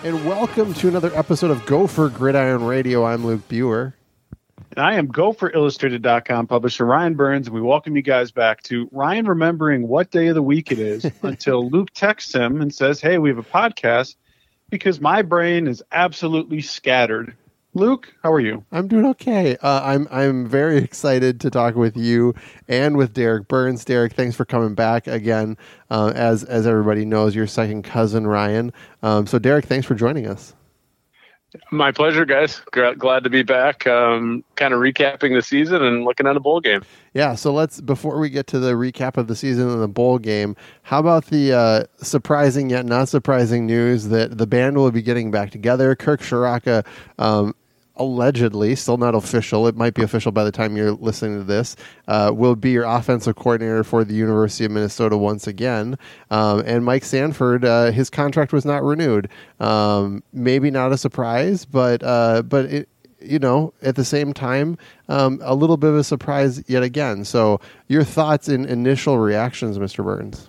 and welcome to another episode of Gopher Gridiron Radio. I'm Luke Buer. And I am GopherIllustrated.com publisher Ryan Burns, and we welcome you guys back to Ryan remembering what day of the week it is until Luke texts him and says, hey, we have a podcast, because my brain is absolutely scattered. Luke, how are you? I'm doing okay. I'm very excited to talk with you and with Derek Burns. Derek, thanks for coming back again. As everybody knows, your second cousin, Ryan. So Derek, thanks for joining us. My pleasure, guys. Glad to be back. Kind of recapping the season and looking at a bowl game. Yeah, so before we get to the recap of the season and the bowl game, how about the surprising yet not surprising news that the band will be getting back together? Kirk Ciarrocca, allegedly, still not official, it might be official by the time you're listening to this, will be your offensive coordinator for the University of Minnesota once again. And Mike Sanford, his contract was not renewed. Maybe not a surprise, but it, at the same time, a little bit of a surprise yet again. So your thoughts and initial reactions, Mr. Burns?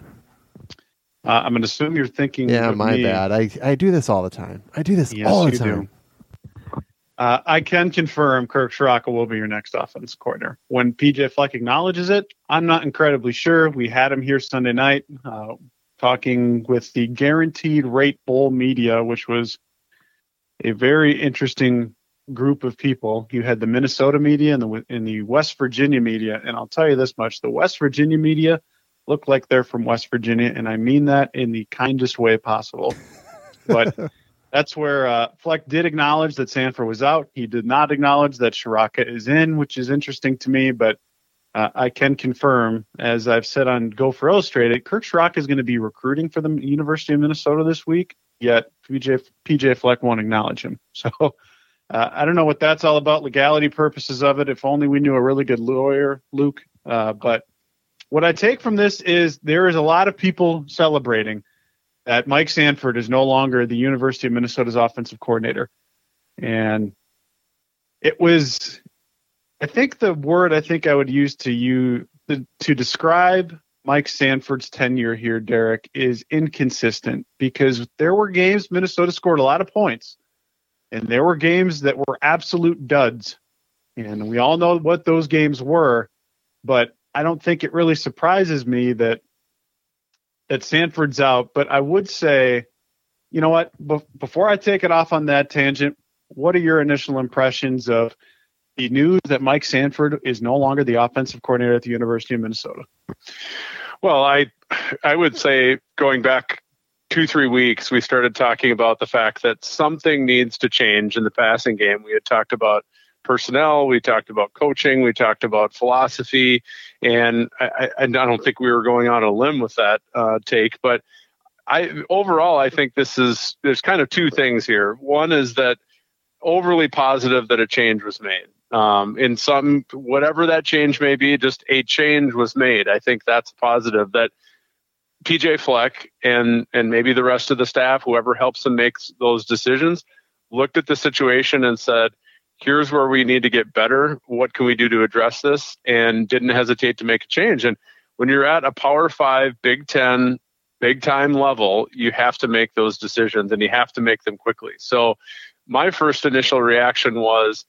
I'm going to assume you're thinking of my me. bad. I do this all the time. I do this all the time. Do. I can confirm Kirk Ciarrocca will be your next offense coordinator. When PJ Fleck acknowledges it, I'm not incredibly sure. We had him here Sunday night talking with the Guaranteed Rate Bowl media, which was a very interesting group of people. You had the Minnesota media and the West Virginia media, and I'll tell you this much: the West Virginia media look like they're from West Virginia, and I mean that in the kindest way possible. But that's where Fleck did acknowledge that Sanford was out. He did not acknowledge that Ciarrocca is in, which is interesting to me. But I can confirm, as I've said on Gopher Illustrated, Kirk Ciarrocca is going to be recruiting for the University of Minnesota this week, yet PJ Fleck won't acknowledge him. So I don't know what that's all about, legality purposes of it. If only we knew a really good lawyer, Luke. But what I take from this is there is a lot of people celebrating that Mike Sanford is no longer the University of Minnesota's offensive coordinator. And it was, I think the word I would use to describe Mike Sanford's tenure here, Derek, is inconsistent, because there were games Minnesota scored a lot of points, and there were games that were absolute duds. And we all know what those games were, but I don't think it really surprises me that Sanford's out. But I would say, you know what, before I take it off on that tangent, what are your initial impressions of the news that Mike Sanford is no longer the offensive coordinator at the University of Minnesota? Well, I would say going back 2-3 weeks, we started talking about the fact that something needs to change in the passing game. We had talked about personnel, we talked about coaching, we talked about philosophy, and I don't think we were going on a limb with that take. But overall, I think there's kind of two things here. One is that overly positive that a change was made. In some, whatever that change may be, just a change was made. I think that's positive, that PJ Fleck and maybe the rest of the staff, whoever helps them make those decisions, looked at the situation and said, here's where we need to get better. What can we do to address this? And didn't hesitate to make a change. And when you're at a Power 5, Big 10, big time level, you have to make those decisions, and you have to make them quickly. So my first initial reaction was,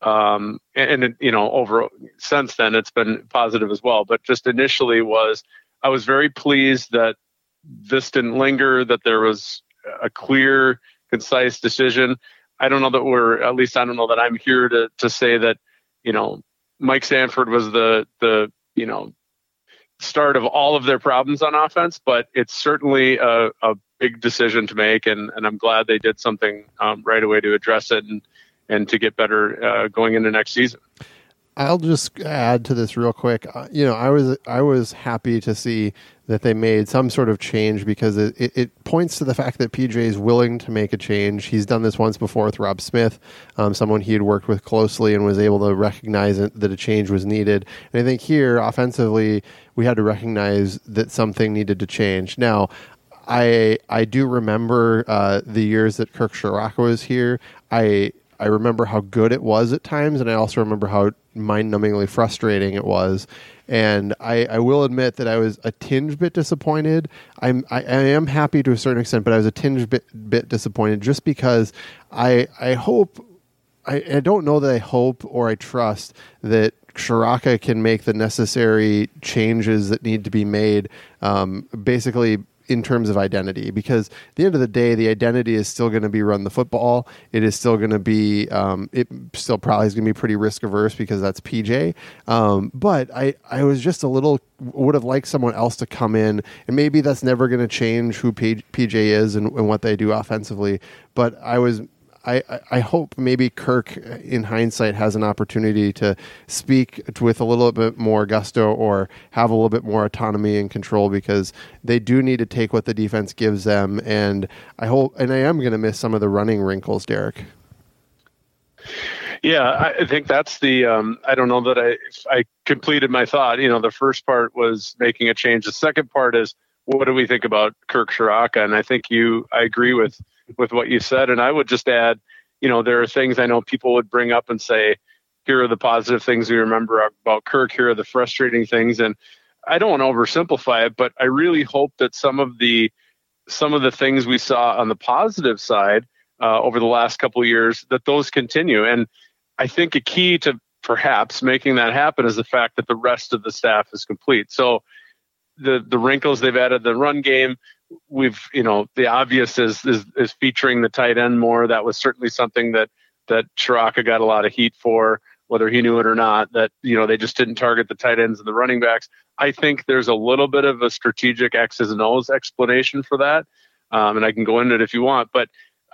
over since then it's been positive as well, but just initially I was very pleased that this didn't linger, that there was a clear, concise decision. I don't know that I'm here to say that, Mike Sanford was the start of all of their problems on offense, but it's certainly a big decision to make. And I'm glad they did something right away to address it and to get better going into next season. I'll just add to this real quick. I was happy to see that they made some sort of change, because it points to the fact that PJ is willing to make a change. He's done this once before with Rob Smith, someone he had worked with closely, and was able to recognize that a change was needed. And I think here, offensively, we had to recognize that something needed to change. Now, I do remember the years that Kirk Ciarrocca was here. I I remember how good it was at times, and I also remember how mind-numbingly frustrating it was. And I will admit that I was a tinge bit disappointed. I am happy to a certain extent, but I was a tinge bit disappointed just because I hope, I don't know that I hope or I trust that Ciarrocca can make the necessary changes that need to be made, basically in terms of identity, because at the end of the day, the identity is still going to be run the football. It is still going to be, it still probably is going to be pretty risk averse because that's PJ. But I was just would have liked someone else to come in, and maybe that's never going to change who PJ is and what they do offensively. But I hope maybe Kirk, in hindsight, has an opportunity to speak with a little bit more gusto or have a little bit more autonomy and control, because they do need to take what the defense gives them. And I am going to miss some of the running wrinkles, Derek. Yeah, I think that's the, I don't know that I completed my thought. The first part was making a change. The second part is, what do we think about Kirk Ciarrocca? And I think I agree with what you said. And I would just add, there are things I know people would bring up and say, here are the positive things we remember about Kirk. Here are the frustrating things. And I don't want to oversimplify it, but I really hope that some of the things we saw on the positive side over the last couple of years, that those continue. And I think a key to perhaps making that happen is the fact that the rest of the staff is complete. So the wrinkles they've added, the run game, the obvious is featuring the tight end more. That was certainly something that Ciarrocca got a lot of heat for, whether he knew it or not, that, they just didn't target the tight ends and the running backs. I think there's a little bit of a strategic X's and O's explanation for that. And I can go into it if you want, but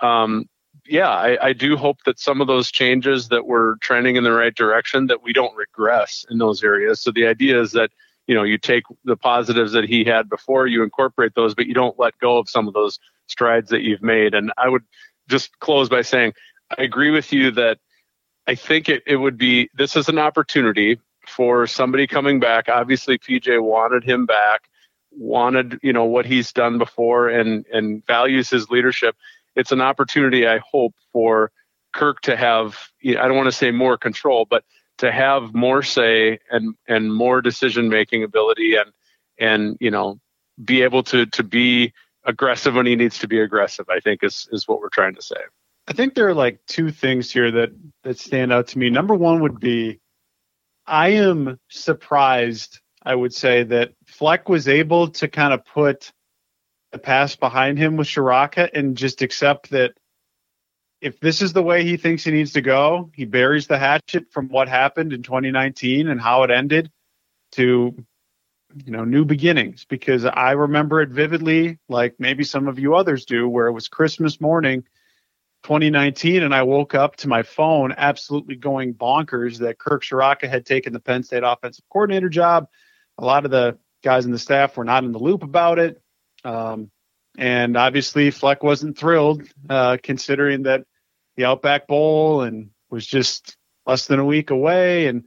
I do hope that some of those changes that we're trending in the right direction, that we don't regress in those areas. So the idea is that, you take the positives that he had before, you incorporate those, but you don't let go of some of those strides that you've made. And I would just close by saying, I agree with you that I think it would be, this is an opportunity for somebody coming back. Obviously, PJ wanted him back, wanted, what he's done before and values his leadership. It's an opportunity, I hope, for Kirk to have, I don't want to say more control, but to have more say and more decision-making ability and be able to be aggressive when he needs to be aggressive, I think is what we're trying to say. I think there are like two things here that stand out to me. Number one would be, I am surprised, I would say, that Fleck was able to kind of put the past behind him with Ciarrocca and just accept that if this is the way he thinks he needs to go, he buries the hatchet from what happened in 2019 and how it ended to, new beginnings. Because I remember it vividly, like maybe some of you others do, where it was Christmas morning, 2019, and I woke up to my phone absolutely going bonkers that Kirk Ciarrocca had taken the Penn State offensive coordinator job. A lot of the guys in the staff were not in the loop about it. And obviously Fleck wasn't thrilled, considering that the Outback Bowl and was just less than a week away and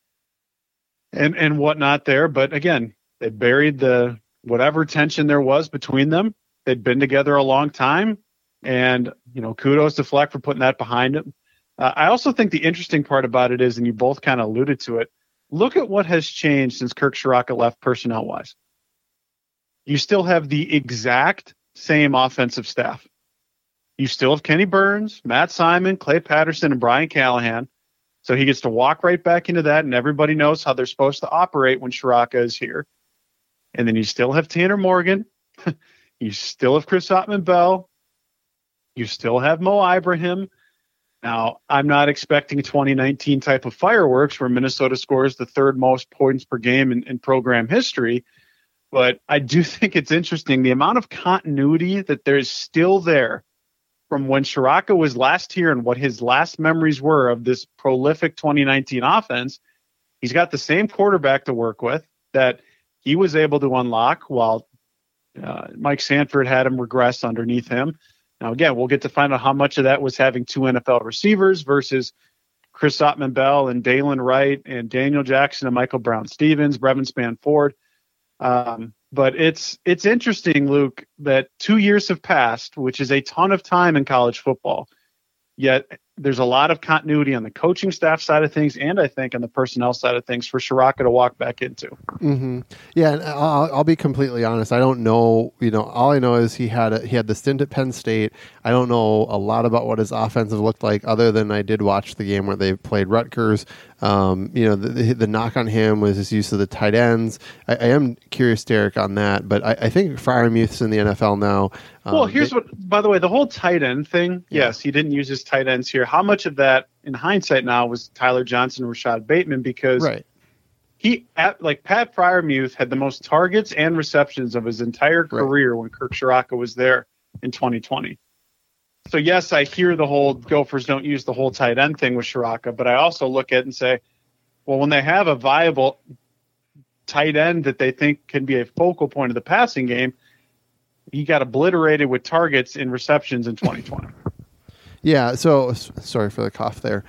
whatnot there. But again, they buried the whatever tension there was between them. They'd been together a long time, and kudos to Fleck for putting that behind him. I also think the interesting part about it is, and you both kind of alluded to it, look at what has changed since Kirk Ciarrocca left personnel wise. You still have the exact same offensive staff. You still have Kenny Burns, Matt Simon, Clay Patterson, and Brian Callahan. So he gets to walk right back into that, and everybody knows how they're supposed to operate when Ciarrocca is here. And then you still have Tanner Morgan. You still have Chris Ottman-Bell. You still have Mo Ibrahim. Now, I'm not expecting a 2019 type of fireworks where Minnesota scores the third most points per game in program history. But I do think it's interesting the amount of continuity that there's still there from when Ciarrocca was last here and what his last memories were of this prolific 2019 offense. He's got the same quarterback to work with that he was able to unlock while Mike Sanford had him regress underneath him. Now, again, we'll get to find out how much of that was having two NFL receivers versus Chris Ottman-Bell and Dalen Wright and Daniel Jackson and Michael Brown-Stevens, Brevin Spann-Ford. But it's interesting, Luke, that 2 years have passed, which is a ton of time in college football. Yet there's a lot of continuity on the coaching staff side of things, and I think on the personnel side of things for Ciarrocca to walk back into. Mm-hmm. Yeah, and I'll be completely honest. I don't know. All I know is he had the stint at Penn State. I don't know a lot about what his offensive looked like, other than I did watch the game where they played Rutgers. The knock on him was his use of the tight ends. I am curious, Derek, on that, but I think Freiermuth's in the NFL now. Well, by the way, the whole tight end thing, yes, he didn't use his tight ends here. How much of that, in hindsight now, was Tyler Johnson and Rashad Bateman? Because right. Pat Freiermuth had the most targets and receptions of his entire career when Kirk Ciarrocca was there in 2020. So, yes, I hear the whole Gophers don't use the whole tight end thing with Ciarrocca, but I also look at it and say, well, when they have a viable tight end that they think can be a focal point of the passing game, he got obliterated with targets and receptions in 2020. Yeah, so sorry for the cough there.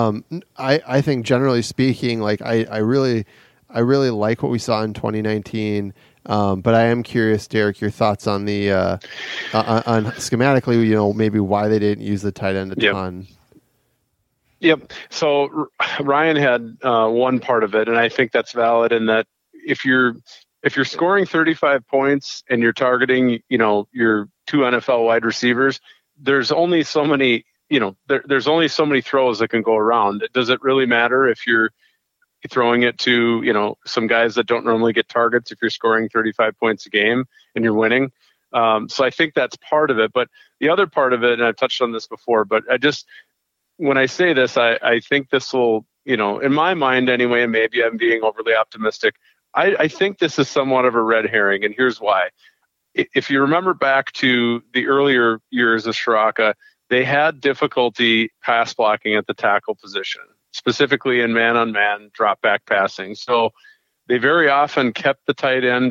I think generally speaking, like I really like what we saw in 2019. But I am curious, Derek, your thoughts on the on schematically, maybe why they didn't use the tight end a ton. Yep. So Ryan had one part of it, and I think that's valid in that if you're scoring 35 points and you're targeting, your two NFL wide receivers, there's only so many, there's only so many throws that can go around. Does it really matter if you're throwing it to, some guys that don't normally get targets if you're scoring 35 points a game and you're winning? So I think that's part of it. But the other part of it, and I've touched on this before, but when I say this, I think this will, in my mind anyway, and maybe I'm being overly optimistic, I think this is somewhat of a red herring, and here's why. If you remember back to the earlier years of Ciarrocca, they had difficulty pass blocking at the tackle position, specifically in man-on-man drop-back passing. So they very often kept the tight end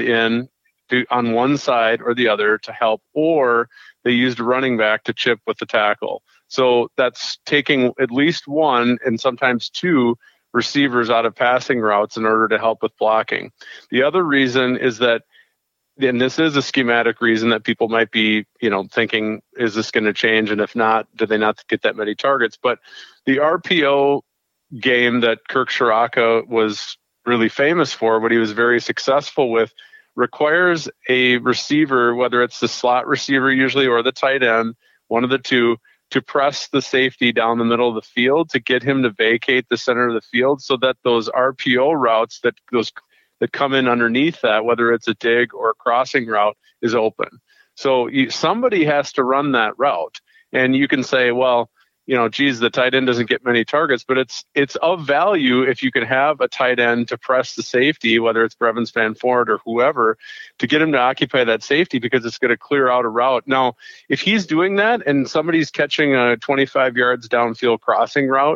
on one side or the other to help, or they used a running back to chip with the tackle. So that's taking at least one and sometimes two receivers out of passing routes in order to help with blocking. The other reason is that, and this is a schematic reason that people might be, thinking, is this going to change? And if not, do they not get that many targets? But the RPO game that Kirk Ciarrocca was really famous for, what he was very successful with, requires a receiver, whether it's the slot receiver usually or the tight end, one of the two, to press the safety down the middle of the field to get him to vacate the center of the field so that those RPO routes that come in underneath that, whether it's a dig or a crossing route, is open. So somebody has to run that route. And you can say, well, the tight end doesn't get many targets, but it's of value if you can have a tight end to press the safety, whether it's Brevin Spann-Ford or whoever, to get him to occupy that safety because it's going to clear out a route. Now, if he's doing that and somebody's catching a 25 yards downfield crossing route,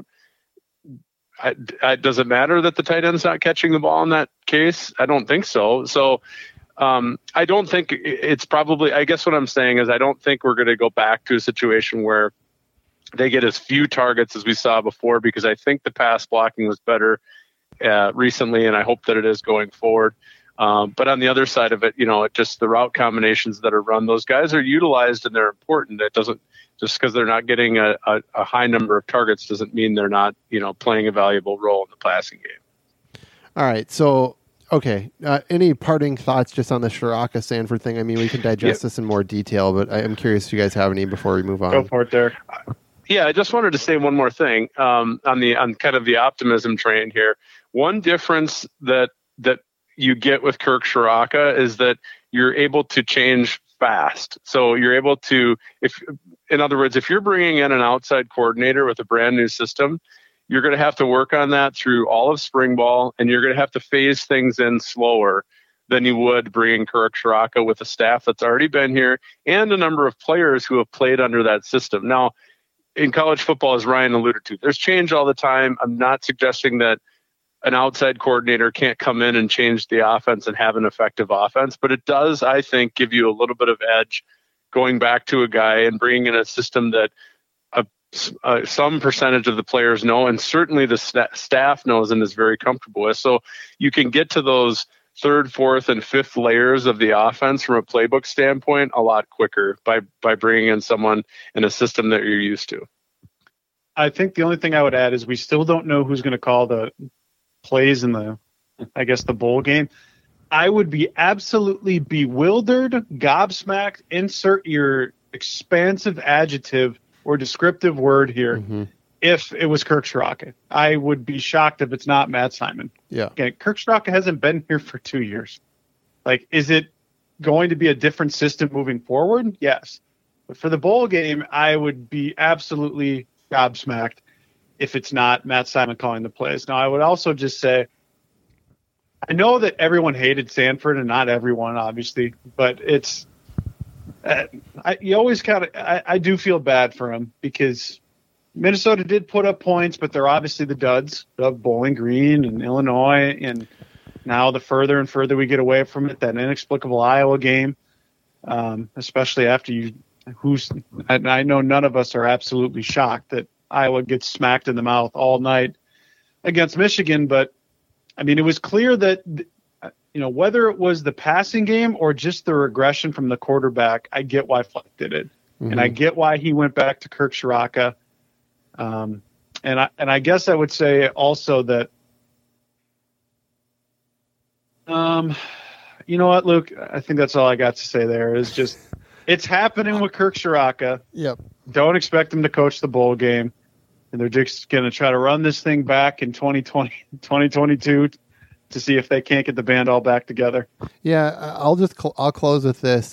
does it matter that the tight end's not catching the ball in that case? I don't think so. So I don't think it's probably, I guess what I'm saying is I don't think we're going to go back to a situation where they get as few targets as we saw before, because I think the pass blocking was better recently, and I hope that it is going forward. But on the other side of it, just the route combinations that are run, those guys are utilized and they're important. It doesn't, just because they're not getting a high number of targets doesn't mean they're not, playing a valuable role in the passing game. All right. So, okay. Any parting thoughts just on the Ciarrocca-Sanford thing? I mean, we can digest this in more detail, but I'm curious if you guys have any before we move on. Go for it, Derek. Yeah, I just wanted to say one more thing on kind of the optimism train here. One difference that you get with Kirk Ciarrocca is that you're able to change fast. So you're able to, in other words, if you're bringing in an outside coordinator with a brand new system, you're going to have to work on that through all of spring ball, and you're going to have to phase things in slower than you would bringing Kirk Ciarrocca with a staff that's already been here and a number of players who have played under that system. Now, in college football, as Ryan alluded to, there's change all the time. I'm not suggesting that an outside coordinator can't come in and change the offense and have an effective offense, but it does, I think, give you a little bit of edge going back to a guy and bringing in a system that some percentage of the players know, and certainly the staff knows and is very comfortable with. So you can get to those third, fourth, and fifth layers of the offense from a playbook standpoint a lot quicker by bringing in someone in a system that you're used to. I think the only thing I would add is we still don't know who's going to call the plays in the bowl game. I would be absolutely bewildered, gobsmacked, insert your expansive adjective or descriptive word here, if it was Kirk Ciarrocca. I would be shocked if it's not Matt Simon. Yeah. Again, Kirk Ciarrocca hasn't been here for 2 years. Like, is it going to be a different system moving forward? Yes. But for the bowl game, I would be absolutely gobsmacked if it's not Matt Simon calling the plays. Now, I would also just say, I know that everyone hated Sanford, and not everyone, obviously, but it's you always I do feel bad for him because Minnesota did put up points, but they're obviously the duds of Bowling Green and Illinois, and now the further and further we get away from it, that inexplicable Iowa game, especially after I know none of us are absolutely shocked that Iowa gets smacked in the mouth all night against Michigan, but I mean, it was clear that, whether it was the passing game or just the regression from the quarterback, I get why Fleck did it. And I get why he went back to Kirk Ciarrocca. And I guess I would say also that, you know what, Luke, I think that's all I got to say there is just, it's happening with Kirk Ciarrocca. Yep. Don't expect him to coach the bowl game. And they're just going to try to run this thing back in 2022 to see if they can't get the band all back together. Yeah, I'll close with this.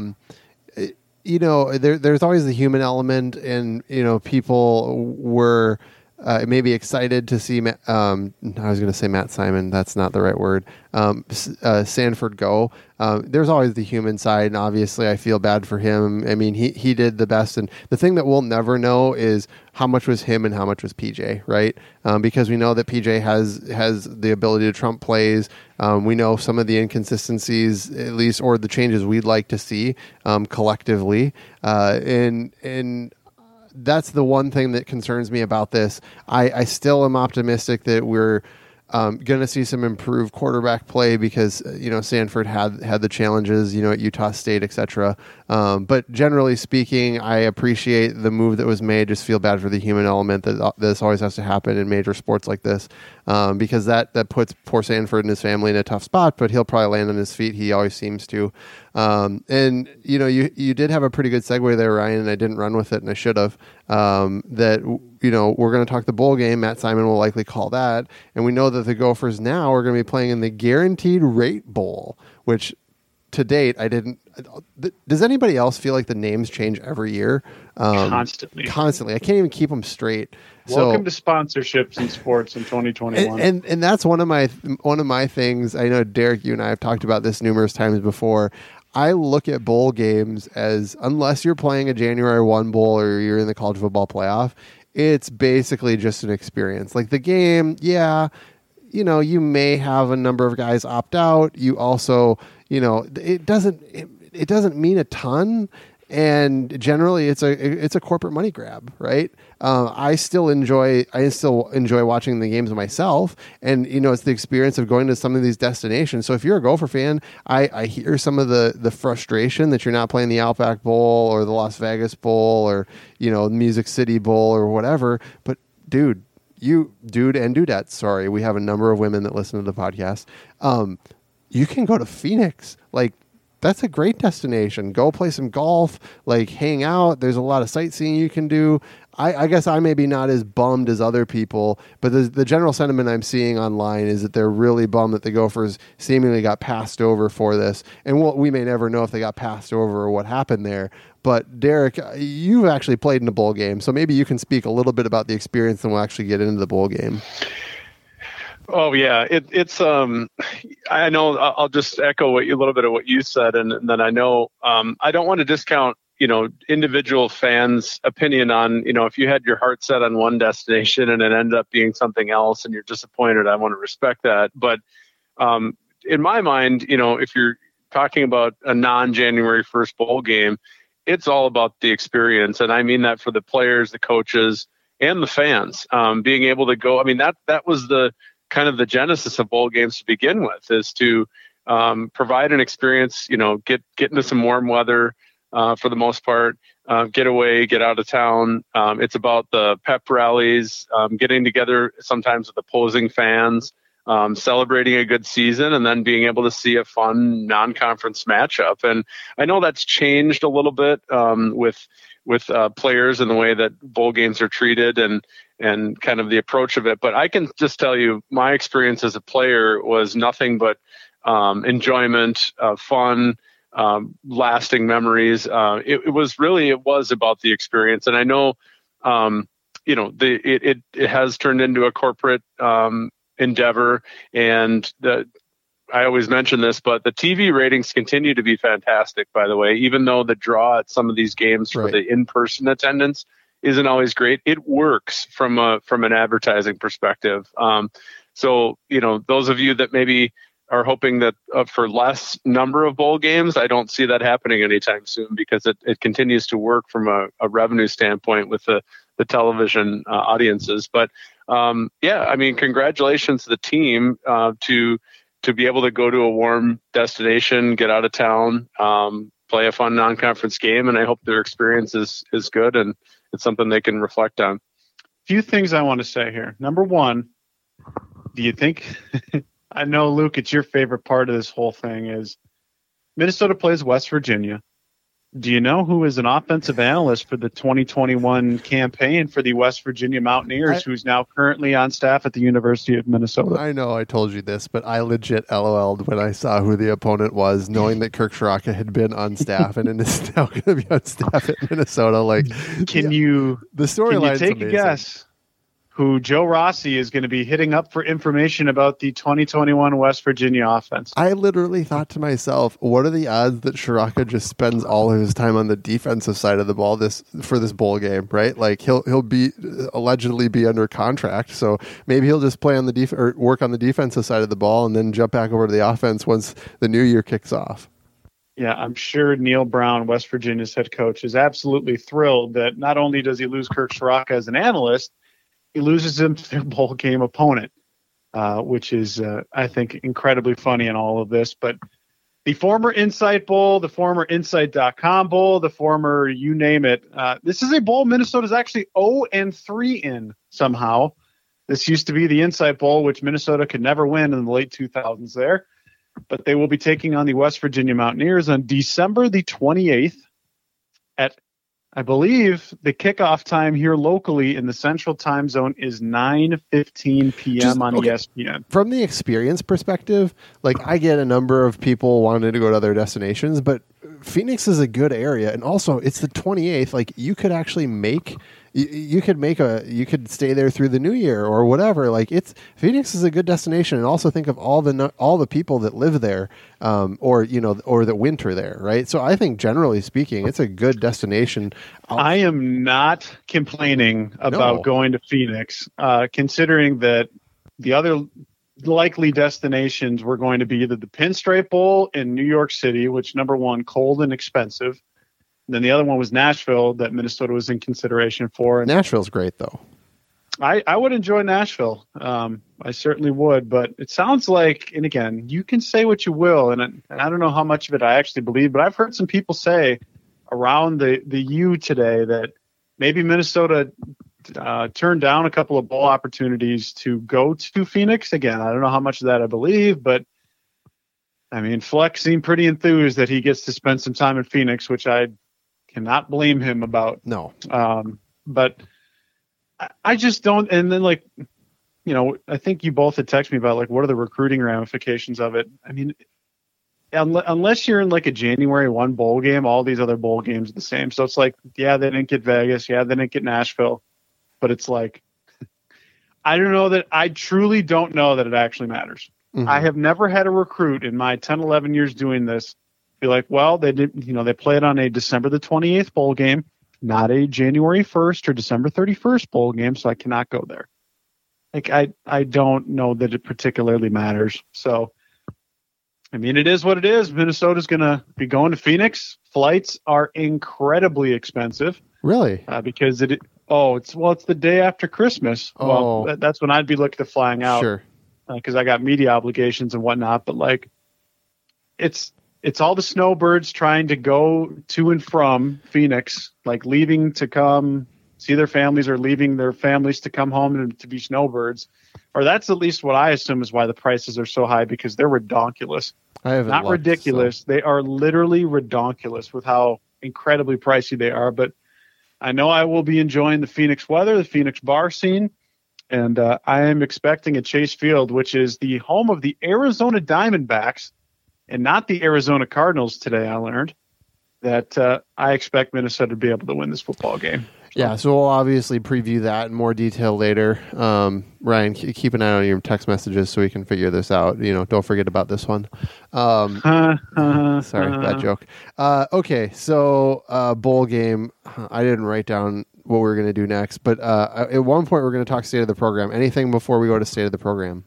There's always the human element, and people were maybe excited to see. I was going to say Matt Simon. That's not the right word. Sanford go. There's always the human side, and obviously I feel bad for him. I mean, he did the best, and the thing that we'll never know is how much was him and how much was PJ, right? Because we know that PJ has the ability to trump plays. We know some of the inconsistencies, at least, or the changes we'd like to see collectively, and that's the one thing that concerns me about this. I still am optimistic that we're going to see some improved quarterback play because Sanford had the challenges at Utah State, etc. But generally speaking, I appreciate the move that was made. Just feel bad for the human element that this always has to happen in major sports like this, because that puts poor Sanford and his family in a tough spot. But he'll probably land on his feet. He always seems to. And you did have a pretty good segue there, Ryan, and I didn't run with it, and I should have. That we're going to talk the bowl game. Matt Simon will likely call that, and we know that the Gophers now are going to be playing in the Guaranteed Rate Bowl, which to date I didn't. Does anybody else feel like the names change every year? Constantly. I can't even keep them straight. Welcome to sponsorships in sports in 2021. And that's one of my things. I know, Derek, you and I have talked about this numerous times before. I look at bowl games as, unless you're playing a January 1 bowl or you're in the college football playoff, it's basically just an experience. Like the game, yeah, you may have a number of guys opt out. You also, it doesn't mean a ton. And generally, it's a corporate money grab, right? I still enjoy watching the games myself, and it's the experience of going to some of these destinations. So if you're a Gopher fan, I hear some of the frustration that you're not playing the Outback Bowl or the Las Vegas Bowl or Music City Bowl or whatever. But dude and dudette, sorry, we have a number of women that listen to the podcast. You can go to Phoenix, like. That's a great destination. Go play some golf, like hang out. There's a lot of sightseeing you can do. I guess I may be not as bummed as other people, but the general sentiment I'm seeing online is that they're really bummed that the Gophers seemingly got passed over for this. And we may never know if they got passed over or what happened there. But Derek, you've actually played in a bowl game, so maybe you can speak a little bit about the experience and we'll actually get into the bowl game. Oh yeah, it's I know I'll just echo a little bit of what you said, and then I know I don't want to discount individual fans' opinion on if you had your heart set on one destination and it ended up being something else and you're disappointed. I want to respect that, but in my mind, if you're talking about a non-January 1st bowl game, it's all about the experience, and I mean that for the players, the coaches, and the fans. Being able to go, I mean that was the kind of the genesis of bowl games to begin with, is to provide an experience, get into some warm weather, for the most part. Get away, get out of town. It's about the pep rallies, getting together sometimes with opposing fans, celebrating a good season, and then being able to see a fun non-conference matchup. And I know that's changed a little bit with players and the way that bowl games are treated and kind of the approach of it. But I can just tell you, my experience as a player was nothing but enjoyment, fun, lasting memories. It was about the experience. And I know, it has turned into a corporate endeavor, and I always mention this, but the TV ratings continue to be fantastic, by the way, even though the draw at some of these games for the in-person attendance isn't always great. It works from an advertising perspective. So, those of you that maybe are hoping that for less number of bowl games, I don't see that happening anytime soon, because it continues to work from a revenue standpoint with the television audiences. But congratulations to the team to be able to go to a warm destination, get out of town, play a fun non-conference game, and I hope their experience is good and it's something they can reflect on. Few things I want to say here. Number one, do you think I know, Luke, it's your favorite part of this whole thing is Minnesota plays West Virginia. Do you know who is an offensive analyst for the 2021 campaign for the West Virginia Mountaineers, who's now currently on staff at the University of Minnesota? I know I told you this, but I legit LOL'd when I saw who the opponent was, knowing that Kirk Ciarrocca had been on staff and is now going to be on staff at Minnesota. Can you take amazing. A guess who Joe Rossi is going to be hitting up for information about the 2021 West Virginia offense? I literally thought to myself, what are the odds that Ciarrocca just spends all of his time on the defensive side of the ball for this bowl game, right? Like he'll be allegedly be under contract, so maybe he'll just play on the or work on the defensive side of the ball and then jump back over to the offense once the new year kicks off. Yeah, I'm sure Neil Brown, West Virginia's head coach, is absolutely thrilled that not only does he lose Kirk Ciarrocca as an analyst, he loses him to their bowl game opponent, which is, I think, incredibly funny in all of this. But the former Insight Bowl, the former Insight.com Bowl, the former you name it, this is a bowl Minnesota's actually 0-3 in somehow. This used to be the Insight Bowl, which Minnesota could never win in the late 2000s there. But they will be taking on the West Virginia Mountaineers on December the 28th at, I believe, the kickoff time here locally in the Central Time Zone is 9:15 p.m. on ESPN. From the experience perspective, I get a number of people wanting to go to other destinations, but Phoenix is a good area, and also it's the 28th. You could actually you could stay there through the new year or whatever. Phoenix is a good destination, and also think of all the people that live there, or that winter there, right? So I think generally speaking, it's a good destination. I am not complaining about going to Phoenix, considering that the other likely destinations were going to be either the Pinstripe Bowl in New York City, which, number one, cold and expensive. And then the other one was Nashville that Minnesota was in consideration for. And Nashville's great, though. I would enjoy Nashville. I certainly would. But it sounds like, and again, you can say what you will, and I don't know how much of it I actually believe, but I've heard some people say around the U today that maybe Minnesota turned down a couple of bowl opportunities to go to Phoenix. Again, I don't know how much of that I believe, but I mean, Fleck seemed pretty enthused that he gets to spend some time in Phoenix, which I cannot blame him about. No. But I just don't. And then, I think you both had texted me about, what are the recruiting ramifications of it? I mean, unless you're in a January 1 bowl game, all these other bowl games are the same. So it's they didn't get Vegas. Yeah, they didn't get Nashville. But it's I don't know that I truly don't know that it actually matters. Mm-hmm. I have never had a recruit in my 10, 11 years doing this be they did, they played on a December the 28th bowl game, not a January 1st or December 31st bowl game, so I cannot go there. I don't know that it particularly matters. So, I mean, it is what it is. Minnesota's going to be going to Phoenix. Flights are incredibly expensive. Really? Because it's the day after Christmas. Oh. Well, that's when I'd be looking to flying out. Sure. Because I got media obligations and whatnot. But it's all the snowbirds trying to go to and from Phoenix, like leaving to come see their families or leaving their families to come home and to be snowbirds. Or that's at least what I assume is why the prices are so high, because they're redonkulous. I haven't Not looked, ridiculous. so. They are literally redonkulous with how incredibly pricey they are. But I know I will be enjoying the Phoenix weather, the Phoenix bar scene. And I am expecting at Chase Field, which is the home of the Arizona Diamondbacks and not the Arizona Cardinals today, I learned, that I expect Minnesota to be able to win this football game. Yeah, so we'll obviously preview that in more detail later. Ryan, keep an eye on your text messages so we can figure this out. Don't forget about this one. Sorry, bad joke. Okay, so bowl game. I didn't write down what we were going to do next, but at one point we're going to talk state of the program. Anything before we go to state of the program?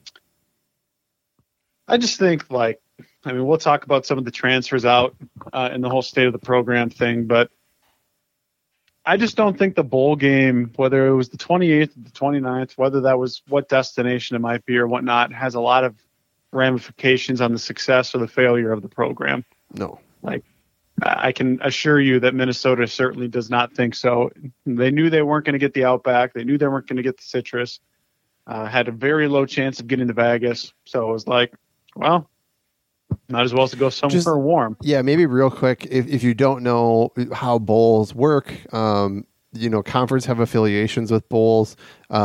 I just think, we'll talk about some of the transfers out in the whole state of the program thing, but I just don't think the bowl game, whether it was the 28th or the 29th, whether that was what destination it might be or whatnot, has a lot of ramifications on the success or the failure of the program. No. I can assure you that Minnesota certainly does not think so. They knew they weren't going to get the Outback. They knew they weren't going to get the Citrus. Had a very low chance of getting to Vegas. So it was like, well, might as well go somewhere warm. Yeah, maybe real quick, if you don't know how bowls work, conference have affiliations with bowls.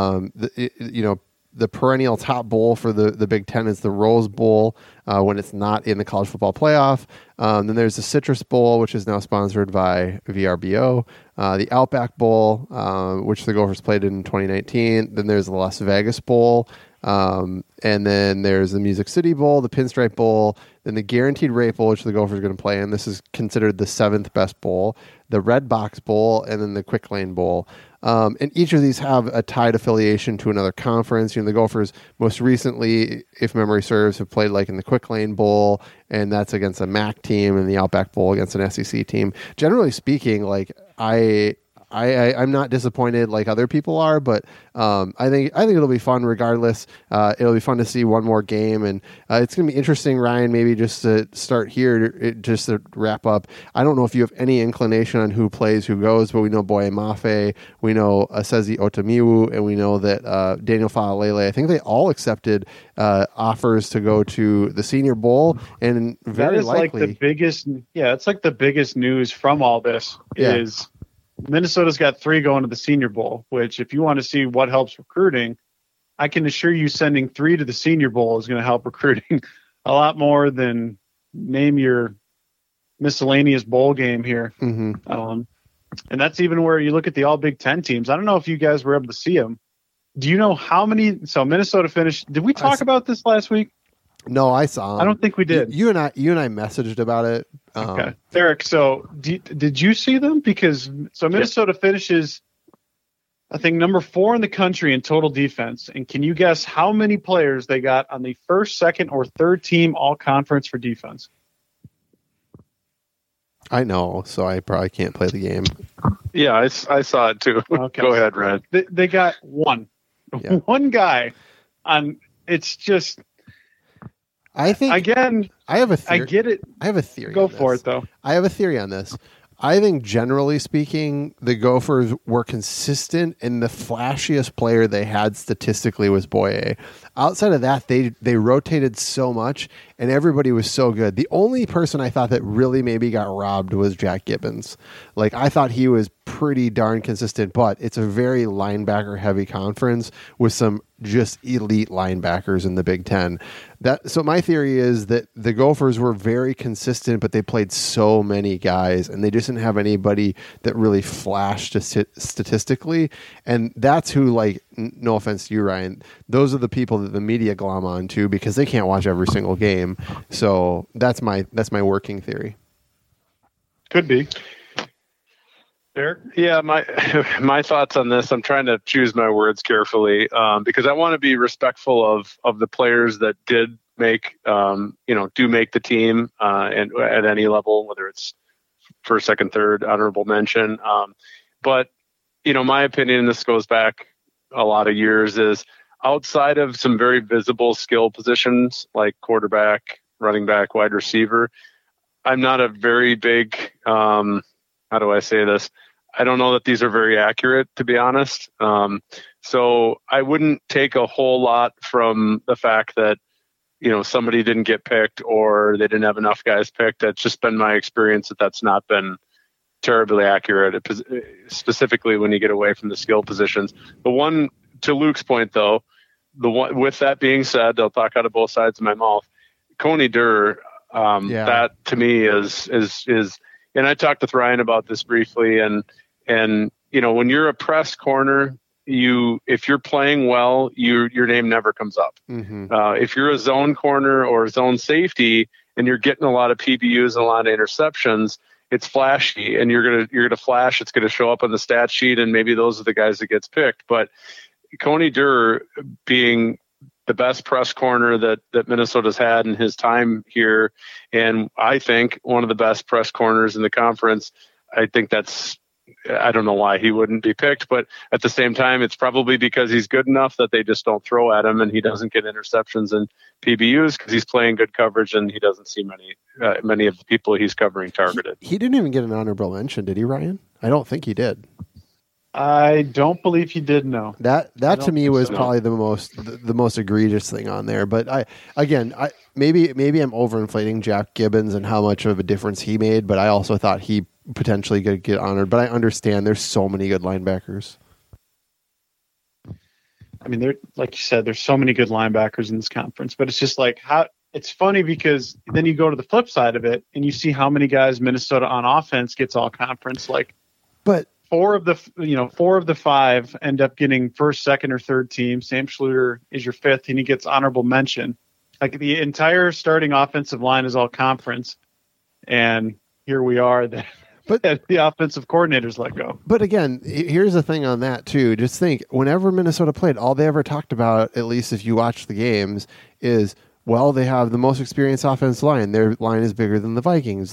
The perennial top bowl for the Big Ten is the Rose Bowl when it's not in the college football playoff. Then there's the Citrus Bowl, which is now sponsored by VRBO. The Outback Bowl, which the Gophers played in 2019. Then there's the Las Vegas Bowl. And then there's the Music City Bowl, the Pinstripe Bowl, then the Guaranteed Rate Bowl, which the Gophers are going to play in. This is considered the 7th best bowl, the Red Box Bowl, and then the Quick Lane Bowl. And each of these have a tied affiliation to another conference. The Gophers most recently, if memory serves, have played in the Quick Lane Bowl, and that's against a MAC team, and the Outback Bowl against an SEC team. Generally speaking, I'm not disappointed like other people are, but I think it'll be fun regardless. It'll be fun to see one more game, and it's going to be interesting, Ryan, maybe just to start here, just to wrap up. I don't know if you have any inclination on who plays, who goes, but we know Boye Mafe, we know Asezi Otamiwu, and we know that Daniel Faalele, I think they all accepted offers to go to the Senior Bowl, and very that is likely the biggest. Yeah, it's the biggest news from all this is Minnesota's got 3 going to the Senior Bowl, which if you want to see what helps recruiting, I can assure you sending 3 to the Senior Bowl is going to help recruiting a lot more than name your miscellaneous bowl game here. Mm-hmm. And that's even where you look at the all Big Ten teams. I don't know if you guys were able to see them. Do you know how many? So Minnesota finished. Did we talk about this last week? No, I saw them. I don't think we did. You and I messaged about it. Okay, Derek. So did you see them? Because Minnesota finishes, I think, number 4 in the country in total defense. And can you guess how many players they got on the first, second, or third team all conference for defense? I know, so I probably can't play the game. Yeah, I saw it too. Okay. Go ahead, Ryan. They got one guy on. It's just. I think again. I have a theory. I get it. I have a theory. Go for it, though. I have a theory on this. I think, generally speaking, the Gophers were consistent, and the flashiest player they had statistically was Boye. Outside of that, they rotated so much, and everybody was so good. The only person I thought that really maybe got robbed was Jack Gibbons. I thought he was pretty darn consistent, but it's a very linebacker-heavy conference with some just elite linebackers in the Big Ten. So my theory is that the Gophers were very consistent, but they played so many guys, and they just didn't have anybody that really flashed statistically. And that's who, no offense to you, Ryan, those are the people that the media glom on to because they can't watch every single game. So that's my working theory. Could be. Derek? Yeah, my thoughts on this. I'm trying to choose my words carefully because I want to be respectful of the players that did make do make the team and at any level, whether it's first, second, third, honorable mention. But my opinion, and this goes back a lot of years, is outside of some very visible skill positions like quarterback, running back, wide receiver, I'm not a very big, how do I say this? I don't know that these are very accurate, to be honest. So I wouldn't take a whole lot from the fact that, somebody didn't get picked or they didn't have enough guys picked. It's just been my experience that that's not been terribly accurate, specifically when you get away from the skill positions. The one, to Luke's point, though, with that being said, I'll talk out of both sides of my mouth. Coney Durr, that to me is, and I talked with Ryan about this briefly, and when you're a press corner, if you're playing well, your name never comes up. Mm-hmm. If you're a zone corner or zone safety and you're getting a lot of PBUs and a lot of interceptions, it's flashy, and you're gonna flash. It's gonna show up on the stat sheet, and maybe those are the guys that gets picked. But Coney Durr being the best press corner that Minnesota's had in his time here, and I think one of the best press corners in the conference. I think I don't know why he wouldn't be picked, but at the same time, it's probably because he's good enough that they just don't throw at him and he doesn't get interceptions and PBUs because he's playing good coverage and he doesn't see many of the people he's covering targeted. He didn't even get an honorable mention, did he, Ryan? I don't think he did. I don't believe he did. No, that to me was probably the most egregious thing on there. But maybe I'm overinflating Jack Gibbons and how much of a difference he made. But I also thought he potentially could get honored. But I understand there's so many good linebackers. I mean, like you said, there's so many good linebackers in this conference. But it's just like it's funny because then you go to the flip side of it and you see how many guys Minnesota on offense gets all conference. But four of the five end up getting first, second, or third team. Sam Schluter is your fifth, and he gets honorable mention. Like the entire starting offensive line is all conference, and here we are. But the offensive coordinators let go. But again, here's the thing on that too. Just think, whenever Minnesota played, all they ever talked about, at least if you watch the games, is they have the most experienced offensive line. Their line is bigger than the Vikings.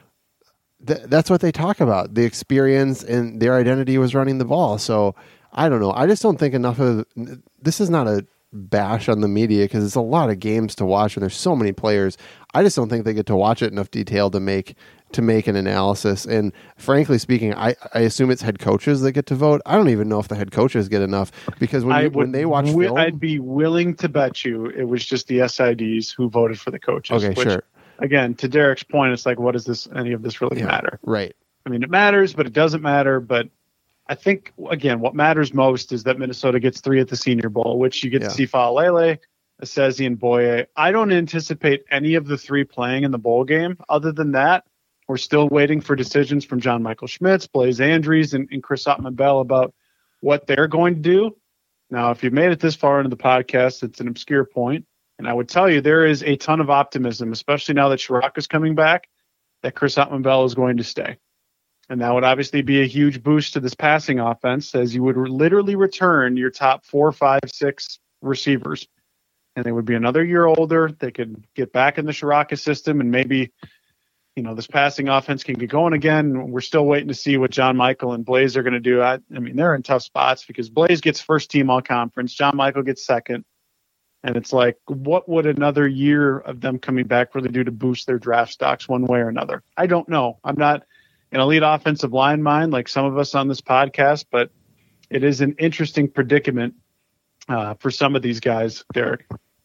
That's what they talk about. The experience and their identity was running the ball. So I don't know. I just don't think enough of this is not a bash on the media because it's a lot of games to watch and there's so many players. I just don't think they get to watch it enough detail to make an analysis. And frankly speaking, I assume it's head coaches that get to vote. I don't even know if the head coaches get enough because when they watch film, I'd be willing to bet you it was just the SIDs who voted for the coaches. Okay, sure. Again, to Derek's point, it's like, what does any of this really matter? Right. I mean, it matters, but it doesn't matter. But I think, again, what matters most is that Minnesota gets 3 at the Senior Bowl, which you get to see Faalele, Assezi, and Boye. I don't anticipate any of the 3 playing in the bowl game. Other than that, we're still waiting for decisions from John Michael Schmitz, Blaise Andries, and Chris Ottman-Bell about what they're going to do. Now, if you've made it this far into the podcast, it's an obscure point. And I would tell you there is a ton of optimism, especially now that Ciarrocca's coming back, that Chris Ottman-Bell is going to stay. And that would obviously be a huge boost to this passing offense as you would literally return your top 4, 5, 6 receivers. And they would be another year older. They could get back in the Ciarrocca system and maybe, this passing offense can get going again. We're still waiting to see what John Michael and Blaise are going to do. I mean, they're in tough spots because Blaise gets first team all conference. John Michael gets second. And it's like, what would another year of them coming back really do to boost their draft stocks one way or another? I don't know. I'm not an elite offensive line mind like some of us on this podcast, but it is an interesting predicament for some of these guys, Derek.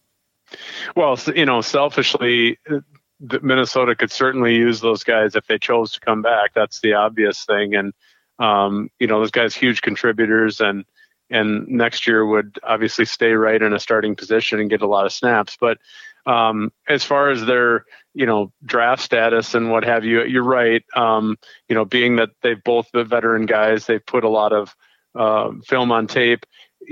Well, selfishly, Minnesota could certainly use those guys if they chose to come back. That's the obvious thing. And, those guys, huge contributors and next year would obviously stay right in a starting position and get a lot of snaps. But as far as their, draft status and what have you, you're right. Being that they've both been veteran guys, they've put a lot of film on tape,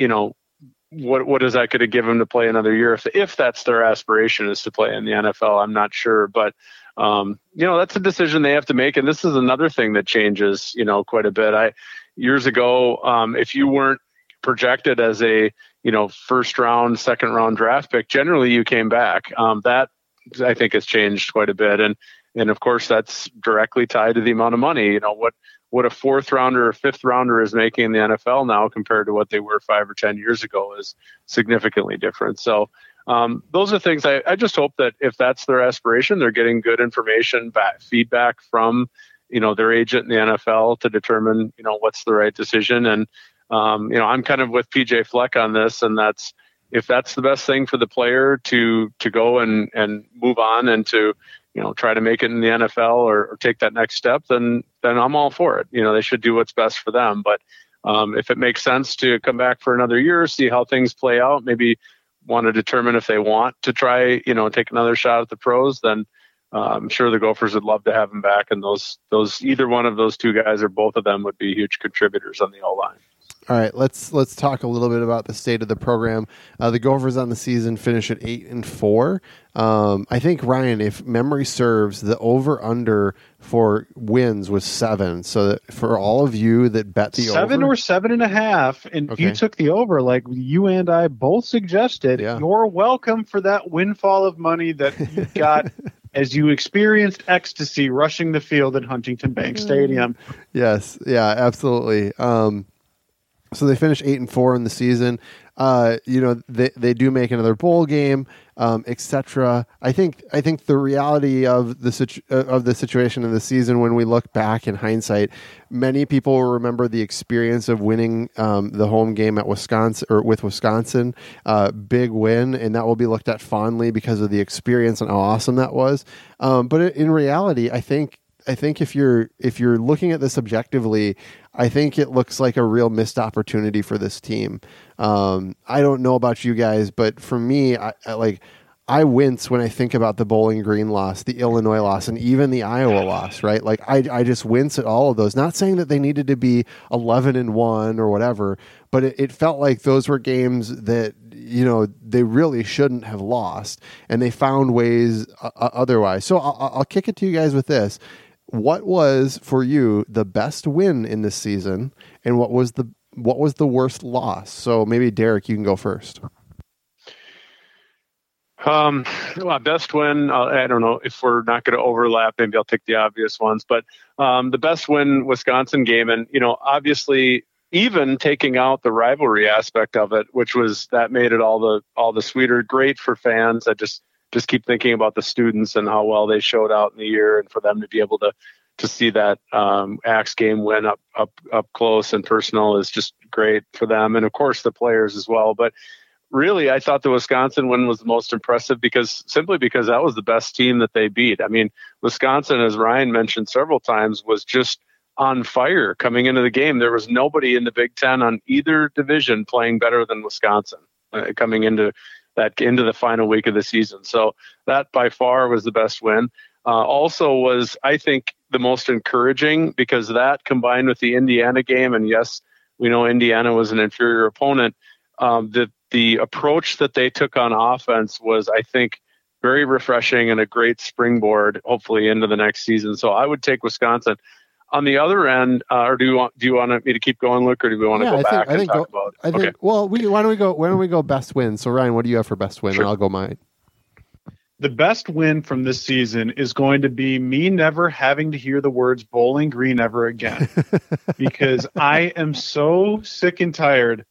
what is that going to give them to play another year? If that's their aspiration is to play in the NFL, I'm not sure. But, that's a decision they have to make. And this is another thing that changes, quite a bit. Years ago, if you weren't projected as a first round, second round draft pick, generally you came back. That I think has changed quite a bit, and of course that's directly tied to the amount of money. What a 4th rounder or 5th rounder is making in the NFL now compared to what they were 5 or 10 years ago is significantly different. So those are things I just hope that if that's their aspiration, they're getting good information, feedback from, their agent in the NFL to determine, what's the right decision. And, I'm kind of with PJ Fleck on this, and if that's the best thing for the player to go and move on and to, try to make it in the NFL or take that next step, then I'm all for it. They should do what's best for them. But if it makes sense to come back for another year, see how things play out, maybe want to determine if they want to try, take another shot at the pros, then I'm sure the Gophers would love to have him back. And those either one of those two guys or both of them would be huge contributors on the O-line. All right, let's talk a little bit about the state of the program. The Gophers on the season finish at 8-4. I think, Ryan, if memory serves, the over/under for wins was 7. So that for all of you that bet the 7 over, or 7.5, and you took the over, like you and I both suggested, you're welcome for that windfall of money that you got as you experienced ecstasy rushing the field at Huntington Bank Stadium. Yes, yeah, absolutely. So they finish 8-4 in the season. They do make another bowl game, etc. I think the reality of the situation in the season, when we look back in hindsight, many people will remember the experience of winning the home game at Wisconsin, big win, and that will be looked at fondly because of the experience and how awesome that was. But in reality, I think if you're looking at this objectively, I think it looks like a real missed opportunity for this team. I don't know about you guys, but for me, I wince when I think about the Bowling Green loss, the Illinois loss, and even the Iowa loss, right? Like I just wince at all of those. Not saying that they needed to be 11-1 or whatever, but it felt like those were games that, they really shouldn't have lost, and they found ways otherwise. So I'll kick it to you guys with this. What was for you the best win in this season, and what was the worst loss? So maybe Derek, you can go first. Best win. I don't know if we're not going to overlap. Maybe I'll take the obvious ones, but the best win, Wisconsin game, and obviously even taking out the rivalry aspect of it, which was that made it all the sweeter. Great for fans. I just keep thinking about the students and how well they showed out in the year, and for them to be able to see that Axe game win up close and personal is just great for them, and of course the players as well. But really, I thought the Wisconsin win was the most impressive because that was the best team that they beat. I mean, Wisconsin, as Ryan mentioned several times, was just on fire coming into the game. There was nobody in the Big Ten on either division playing better than Wisconsin coming into the final week of the season. So that by far was the best win. Also was, I think, the most encouraging because that combined with the Indiana game, and yes, we know Indiana was an inferior opponent, the approach that they took on offense was, I think, very refreshing and a great springboard, hopefully, into the next season. So I would take Wisconsin. On the other end, or do you want me to keep going, Luke, or do we want to go back and talk about? Okay. Well, why don't we go best win? So Ryan, what do you have for best win? Sure. And I'll go mine. The best win from this season is going to be me never having to hear the words Bowling Green ever again, because I am so sick and tired.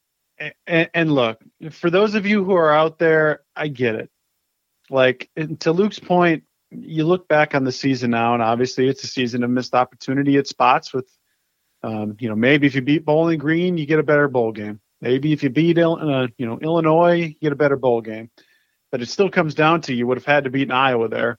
And look, for those of you who are out there, I get it. Like, to Luke's point, you look back on the season now, and obviously it's a season of missed opportunity at spots with, maybe if you beat Bowling Green, you get a better bowl game. Maybe if you beat, Illinois, you get a better bowl game. But it still comes down to you would have had to beat Iowa there.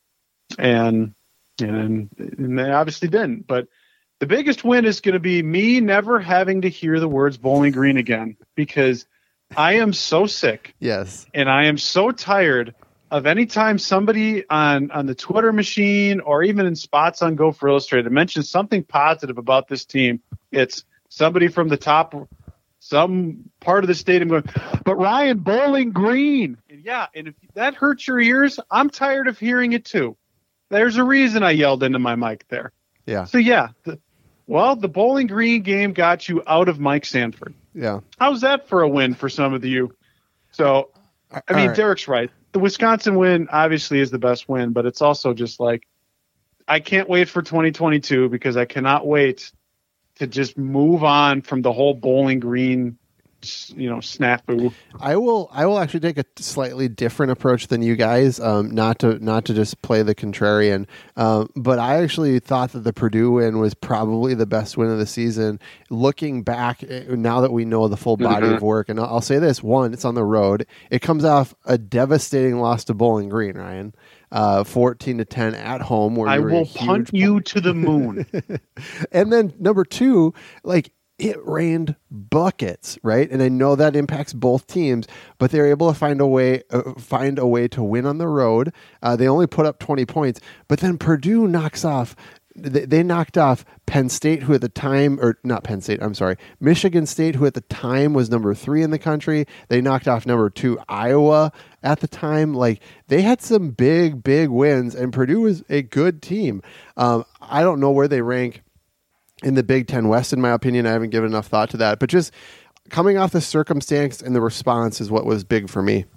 And they obviously didn't. But the biggest win is going to be me never having to hear the words Bowling Green again, because I am so sick. Yes. And I am so tired of any time somebody on the Twitter machine or even in spots on Gopher Illustrated mentions something positive about this team. It's somebody from the top, some part of the stadium going, but Ryan, Bowling Green. And and if that hurts your ears, I'm tired of hearing it too. There's a reason I yelled into my mic there. Yeah. So the Bowling Green game got you out of Mike Sanford. Yeah. How's that for a win for some of you? So, I mean, Derek's right. The Wisconsin win obviously is the best win, but it's also just like, I can't wait for 2022 because I cannot wait to just move on from the whole Bowling Green snafu. I will actually take a slightly different approach than you guys, not to just play the contrarian, but I actually thought that the Purdue win was probably the best win of the season. Looking back, now that we know the full body of work, and I'll say this: one, it's on the road. It comes off a devastating loss to Bowling Green, Ryan. 14-10 at home. Where I will punt you to the moon. And then number two, like, it rained buckets, right? And I know that impacts both teams, but they're able to find a way to win on the road. They only put up 20 points, but then Purdue knocks off. They knocked off Penn State, who at the time, or not Penn State, I'm sorry, Michigan State, who at the time was number 3 in the country. They knocked off number 2 Iowa at the time. Like, they had some big wins, and Purdue was a good team. I don't know where they rank in the Big Ten West, in my opinion. I haven't given enough thought to that, but just coming off the circumstance and the response is what was big for me.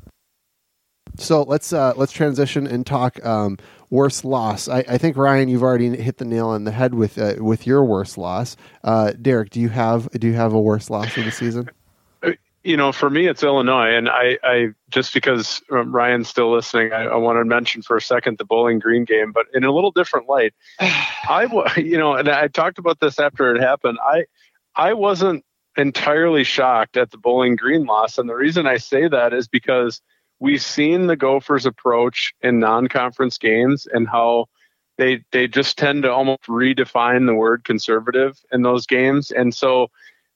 So let's transition and talk worst loss. I think, Ryan, you've already hit the nail on the head with your worst loss. Derek, do you have a worst loss of the season? For me, it's Illinois, and I just because Ryan's still listening, I want to mention for a second the Bowling Green game, but in a little different light. And I talked about this after it happened. I wasn't entirely shocked at the Bowling Green loss, and the reason I say that is because we've seen the Gophers approach in non-conference games and how they just tend to almost redefine the word conservative in those games. And so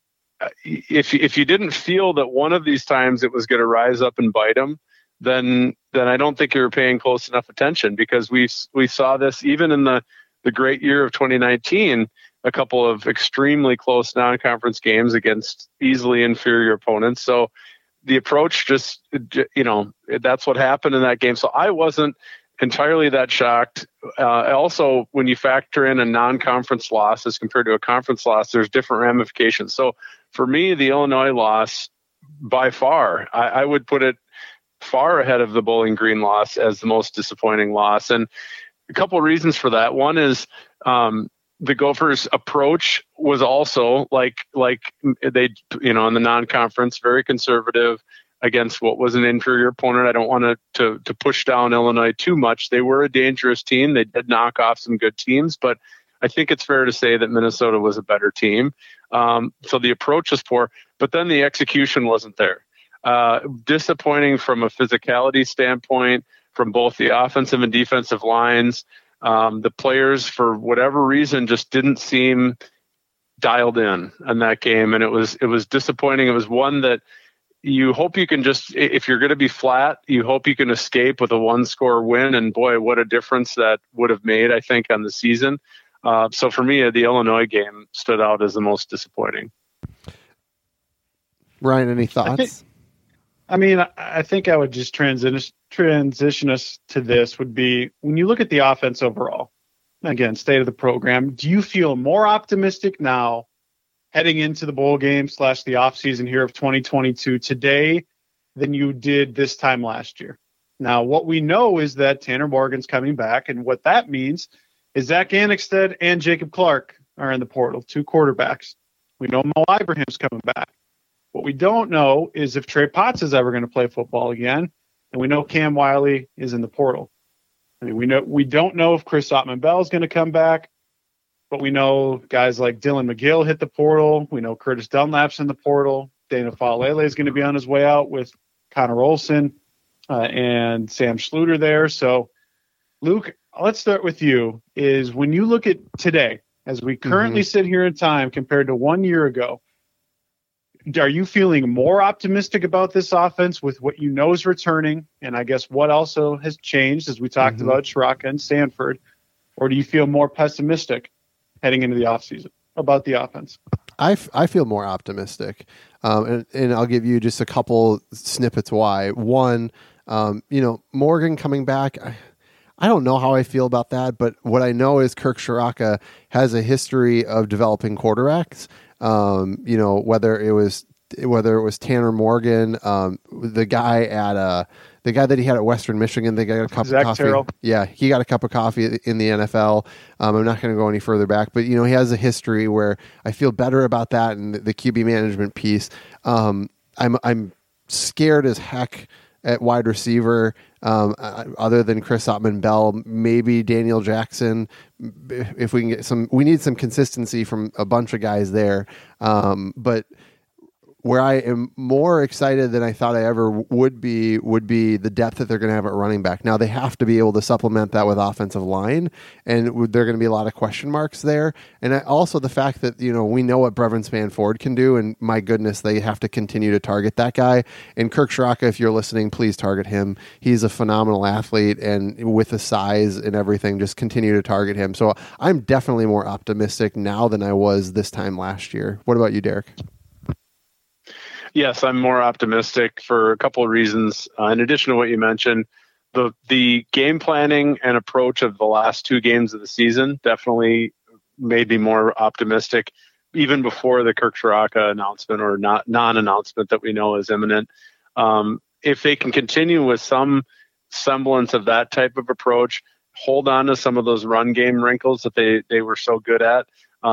if you didn't feel that one of these times it was going to rise up and bite them, then I don't think you were paying close enough attention, because we saw this even in the great year of 2019, a couple of extremely close non-conference games against easily inferior opponents. So the approach just, that's what happened in that game. So I wasn't entirely that shocked. Also, when you factor in a non-conference loss as compared to a conference loss, there's different ramifications. So for me, the Illinois loss, by far, I would put it far ahead of the Bowling Green loss as the most disappointing loss. And a couple of reasons for that. One is the Gophers' approach was also like they, in the non-conference, very conservative against what was an inferior opponent. I don't want to push down Illinois too much. They were a dangerous team. They did knock off some good teams, but I think it's fair to say that Minnesota was a better team. So the approach was poor, but then the execution wasn't there. Disappointing from a physicality standpoint, from both the offensive and defensive lines. The players, for whatever reason, just didn't seem dialed in that game, and it was disappointing. It was one that you hope you can just, if you're going to be flat, you hope you can escape with a 1-score win, and boy, what a difference that would have made, I think, on the season. So for me, the Illinois game stood out as the most disappointing. Ryan, any thoughts? I think I would just transition us to this would be, when you look at the offense overall, again, state of the program, do you feel more optimistic now heading into the bowl game / the offseason here of 2022 today than you did this time last year? Now, what we know is that Tanner Morgan's coming back, and what that means is Zach Annexstad and Jacob Clark are in the portal, 2 quarterbacks. We know Mo Ibrahim's coming back. What we don't know is if Trey Potts is ever going to play football again, and we know Cam Wiley is in the portal. We don't know if Chris Ottman-Bell is going to come back, but we know guys like Dylan McGill hit the portal. We know Curtis Dunlap's in the portal. Dana Faalele is going to be on his way out with Connor Olson and Sam Schluter there. So, Luke, let's start with you. Is when you look at today, as we currently sit here in time compared to 1 year ago, are you feeling more optimistic about this offense with what you know is returning? And I guess what also has changed, as we talked about Ciarrocca and Sanford, or do you feel more pessimistic heading into the offseason about the offense? I feel more optimistic. And I'll give you just a couple snippets why. One, Morgan coming back, I don't know how I feel about that, but what I know is Kirk Ciarrocca has a history of developing quarterbacks. Whether it was Tanner Morgan, the guy at the guy that he had at Western Michigan, they got a cup Zach of coffee. Terrell. Yeah, he got a cup of coffee in the NFL. I'm not going to go any further back, but he has a history where I feel better about that and the QB management piece. I'm scared as heck at wide receiver, other than Chris Ottman-Bell, maybe Daniel Jackson. If we can get we need some consistency from a bunch of guys there. But where I am more excited than I thought I ever would be the depth that they're going to have at running back. Now they have to be able to supplement that with offensive line, and there are going to be a lot of question marks there. And also the fact that we know what Brevin Spann-Ford can do, and my goodness, they have to continue to target that guy. And Kirk Ciarrocca, if you're listening, please target him. He's a phenomenal athlete, and with the size and everything, just continue to target him. So I'm definitely more optimistic now than I was this time last year. What about you, Derek? Yes, I'm more optimistic for a couple of reasons. In addition to what you mentioned, the game planning and approach of the last two games of the season definitely made me more optimistic, even before the Kirk Ciarrocca announcement or non-announcement that we know is imminent. If they can continue with some semblance of that type of approach, hold on to some of those run game wrinkles that they were so good at,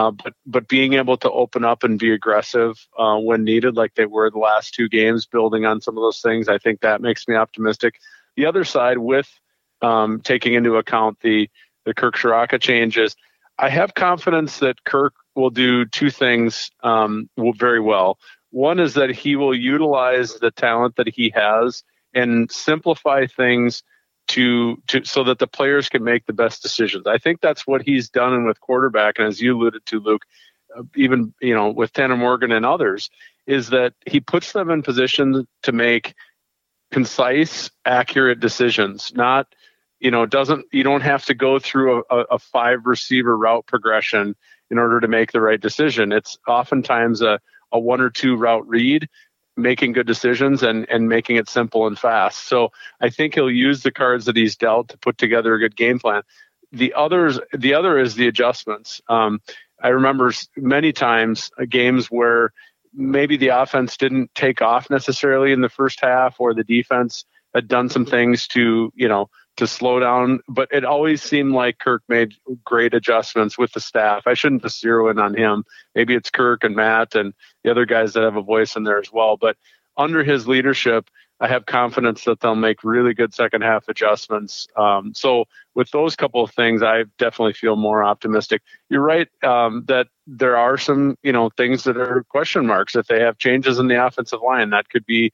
but being able to open up and be aggressive when needed, like they were the last two games, building on some of those things, I think that makes me optimistic. The other side, with taking into account the Kirk Ciarrocca changes, I have confidence that Kirk will do two things very well. One is that he will utilize the talent that he has and simplify things to so that the players can make the best decisions. I think that's what he's done with quarterback, and as you alluded to, Luke, even with Tanner Morgan and others, is that he puts them in position to make concise, accurate decisions. Not, you don't have to go through a 5 receiver route progression in order to make the right decision. It's oftentimes a 1 or 2 route read, making good decisions and making it simple and fast. So I think he'll use the cards that he's dealt to put together a good game plan. The other is the adjustments. I remember many times games where maybe the offense didn't take off necessarily in the first half, or the defense had done some things to slow down, but it always seemed like Kirk made great adjustments with the staff. I shouldn't just zero in on him. Maybe it's Kirk and Matt and the other guys that have a voice in there as well. But under his leadership, I have confidence that they'll make really good second half adjustments. So with those couple of things, I definitely feel more optimistic. You're right that there are some, things that are question marks. If they have changes in the offensive line, that could be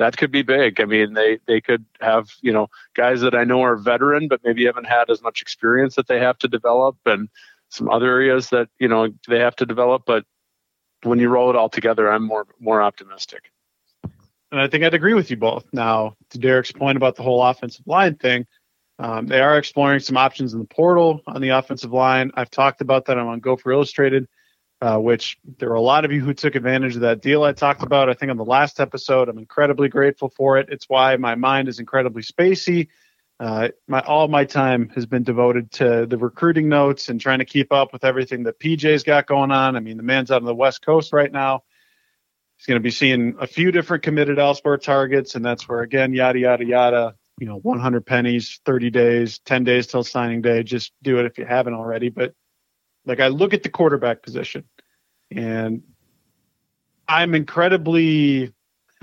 big. I mean, they could have, guys that I know are veteran, but maybe haven't had as much experience that they have to develop, and some other areas that, they have to develop. But when you roll it all together, I'm more optimistic. And I think I'd agree with you both. Now, to Derek's point about the whole offensive line thing, they are exploring some options in the portal on the offensive line. I've talked about that. I'm on Gopher Illustrated, which there were a lot of you who took advantage of that deal I talked about, I think, on the last episode. I'm incredibly grateful for it. It's why my mind is incredibly spacey. All my time has been devoted to the recruiting notes and trying to keep up with everything that PJ's got going on. I mean, the man's out on the West Coast right now. He's going to be seeing a few different committed elsewhere targets, and that's where, again, yada, yada, yada, 100 pennies, 30 days, 10 days till signing day. Just do it if you haven't already. But I look at the quarterback position, and I'm incredibly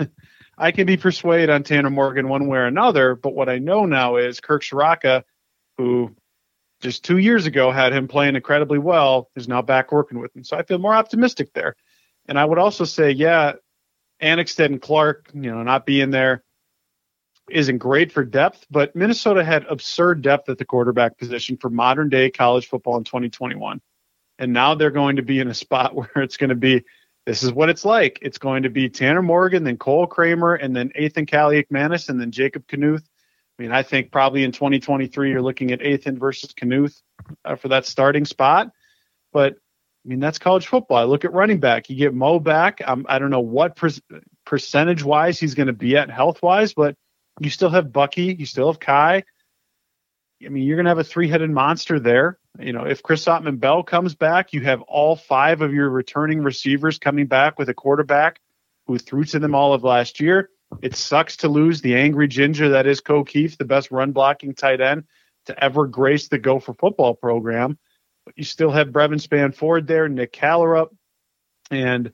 I can be persuaded on Tanner Morgan one way or another, but what I know now is Kirk Ciarrocca, who just 2 years ago had him playing incredibly well, is now back working with him. So I feel more optimistic there. And I would also say, Annexstad and Clark, not being there isn't great for depth, but Minnesota had absurd depth at the quarterback position for modern day college football in 2021. And now they're going to be in a spot where it's going to be, this is what it's like. It's going to be Tanner Morgan, then Cole Kramer, and then Ethan Kaliakmanis, and then Jacob Knuth. I mean, I think probably in 2023, you're looking at Ethan versus Knuth for that starting spot. But, I mean, that's college football. I look at running back. You get Mo back. I don't know what percentage-wise he's going to be at health-wise, but you still have Bucky. You still have Kai. I mean, you're going to have a 3-headed monster there. If Chris Ottman-Bell comes back, you have all 5 of your returning receivers coming back with a quarterback who threw to them all of last year. It sucks to lose the angry ginger that is Ko Kieft, the best run blocking tight end to ever grace the Gopher football program. But you still have Brevin Spanford there, Nick Callerup, and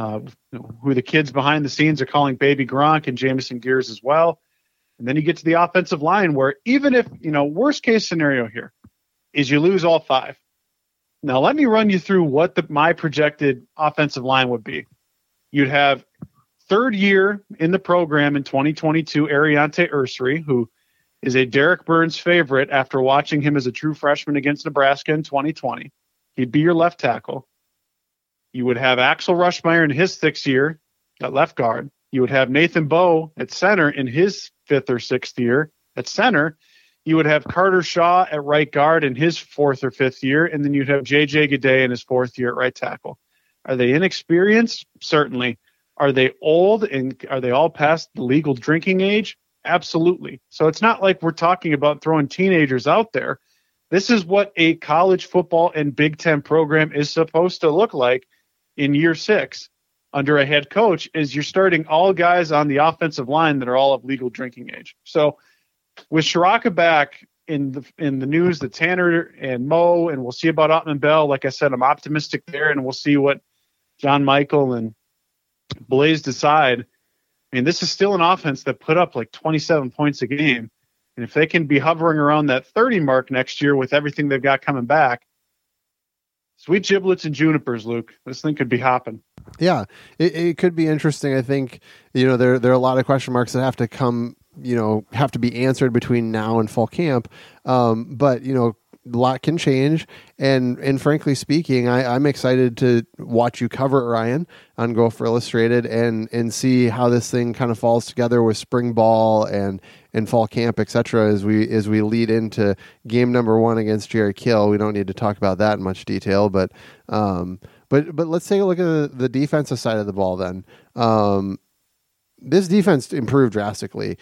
who the kids behind the scenes are calling Baby Gronk, and Jamison Gears as well. And then you get to the offensive line where even if, worst case scenario here is you lose all 5. Now let me run you through what my projected offensive line would be. You'd have third year in the program in 2022, Ariante Ursary, who is a Derek Burns favorite after watching him as a true freshman against Nebraska in 2020. He'd be your left tackle. You would have Axel Rushmeyer in his 6th year at left guard. You would have Nathan Bowe at center in his 5th or 6th year at center. You would have Carter Shaw at right guard in his 4th or 5th year. And then you'd have J.J. Gaudet in his 4th year at right tackle. Are they inexperienced? Certainly. Are they old and are they all past the legal drinking age? Absolutely. So it's not like we're talking about throwing teenagers out there. This is what a college football and Big Ten program is supposed to look like in year 6 under a head coach, is you're starting all guys on the offensive line that are all of legal drinking age. So with Ciarrocca back in the news that Tanner and Mo, and we'll see about Ottman Bell. Like I said, I'm optimistic there, and we'll see what John Michael and Blaze decide. I mean, this is still an offense that put up like 27 points a game. And if they can be hovering around that 30 mark next year with everything they've got coming back, sweet giblets and junipers, Luke, this thing could be hopping. Yeah, it could be interesting. I think, there are a lot of question marks that have to come, have to be answered between now and fall camp. But, a lot can change. And frankly speaking, I'm excited to watch you cover Ryan on Gopher Illustrated and see how this thing kind of falls together with spring ball and fall camp, etc. As we lead into game number 1 against Jerry Kill. We don't need to talk about that in much detail, but let's take a look at the defensive side of the ball then. This defense improved drastically.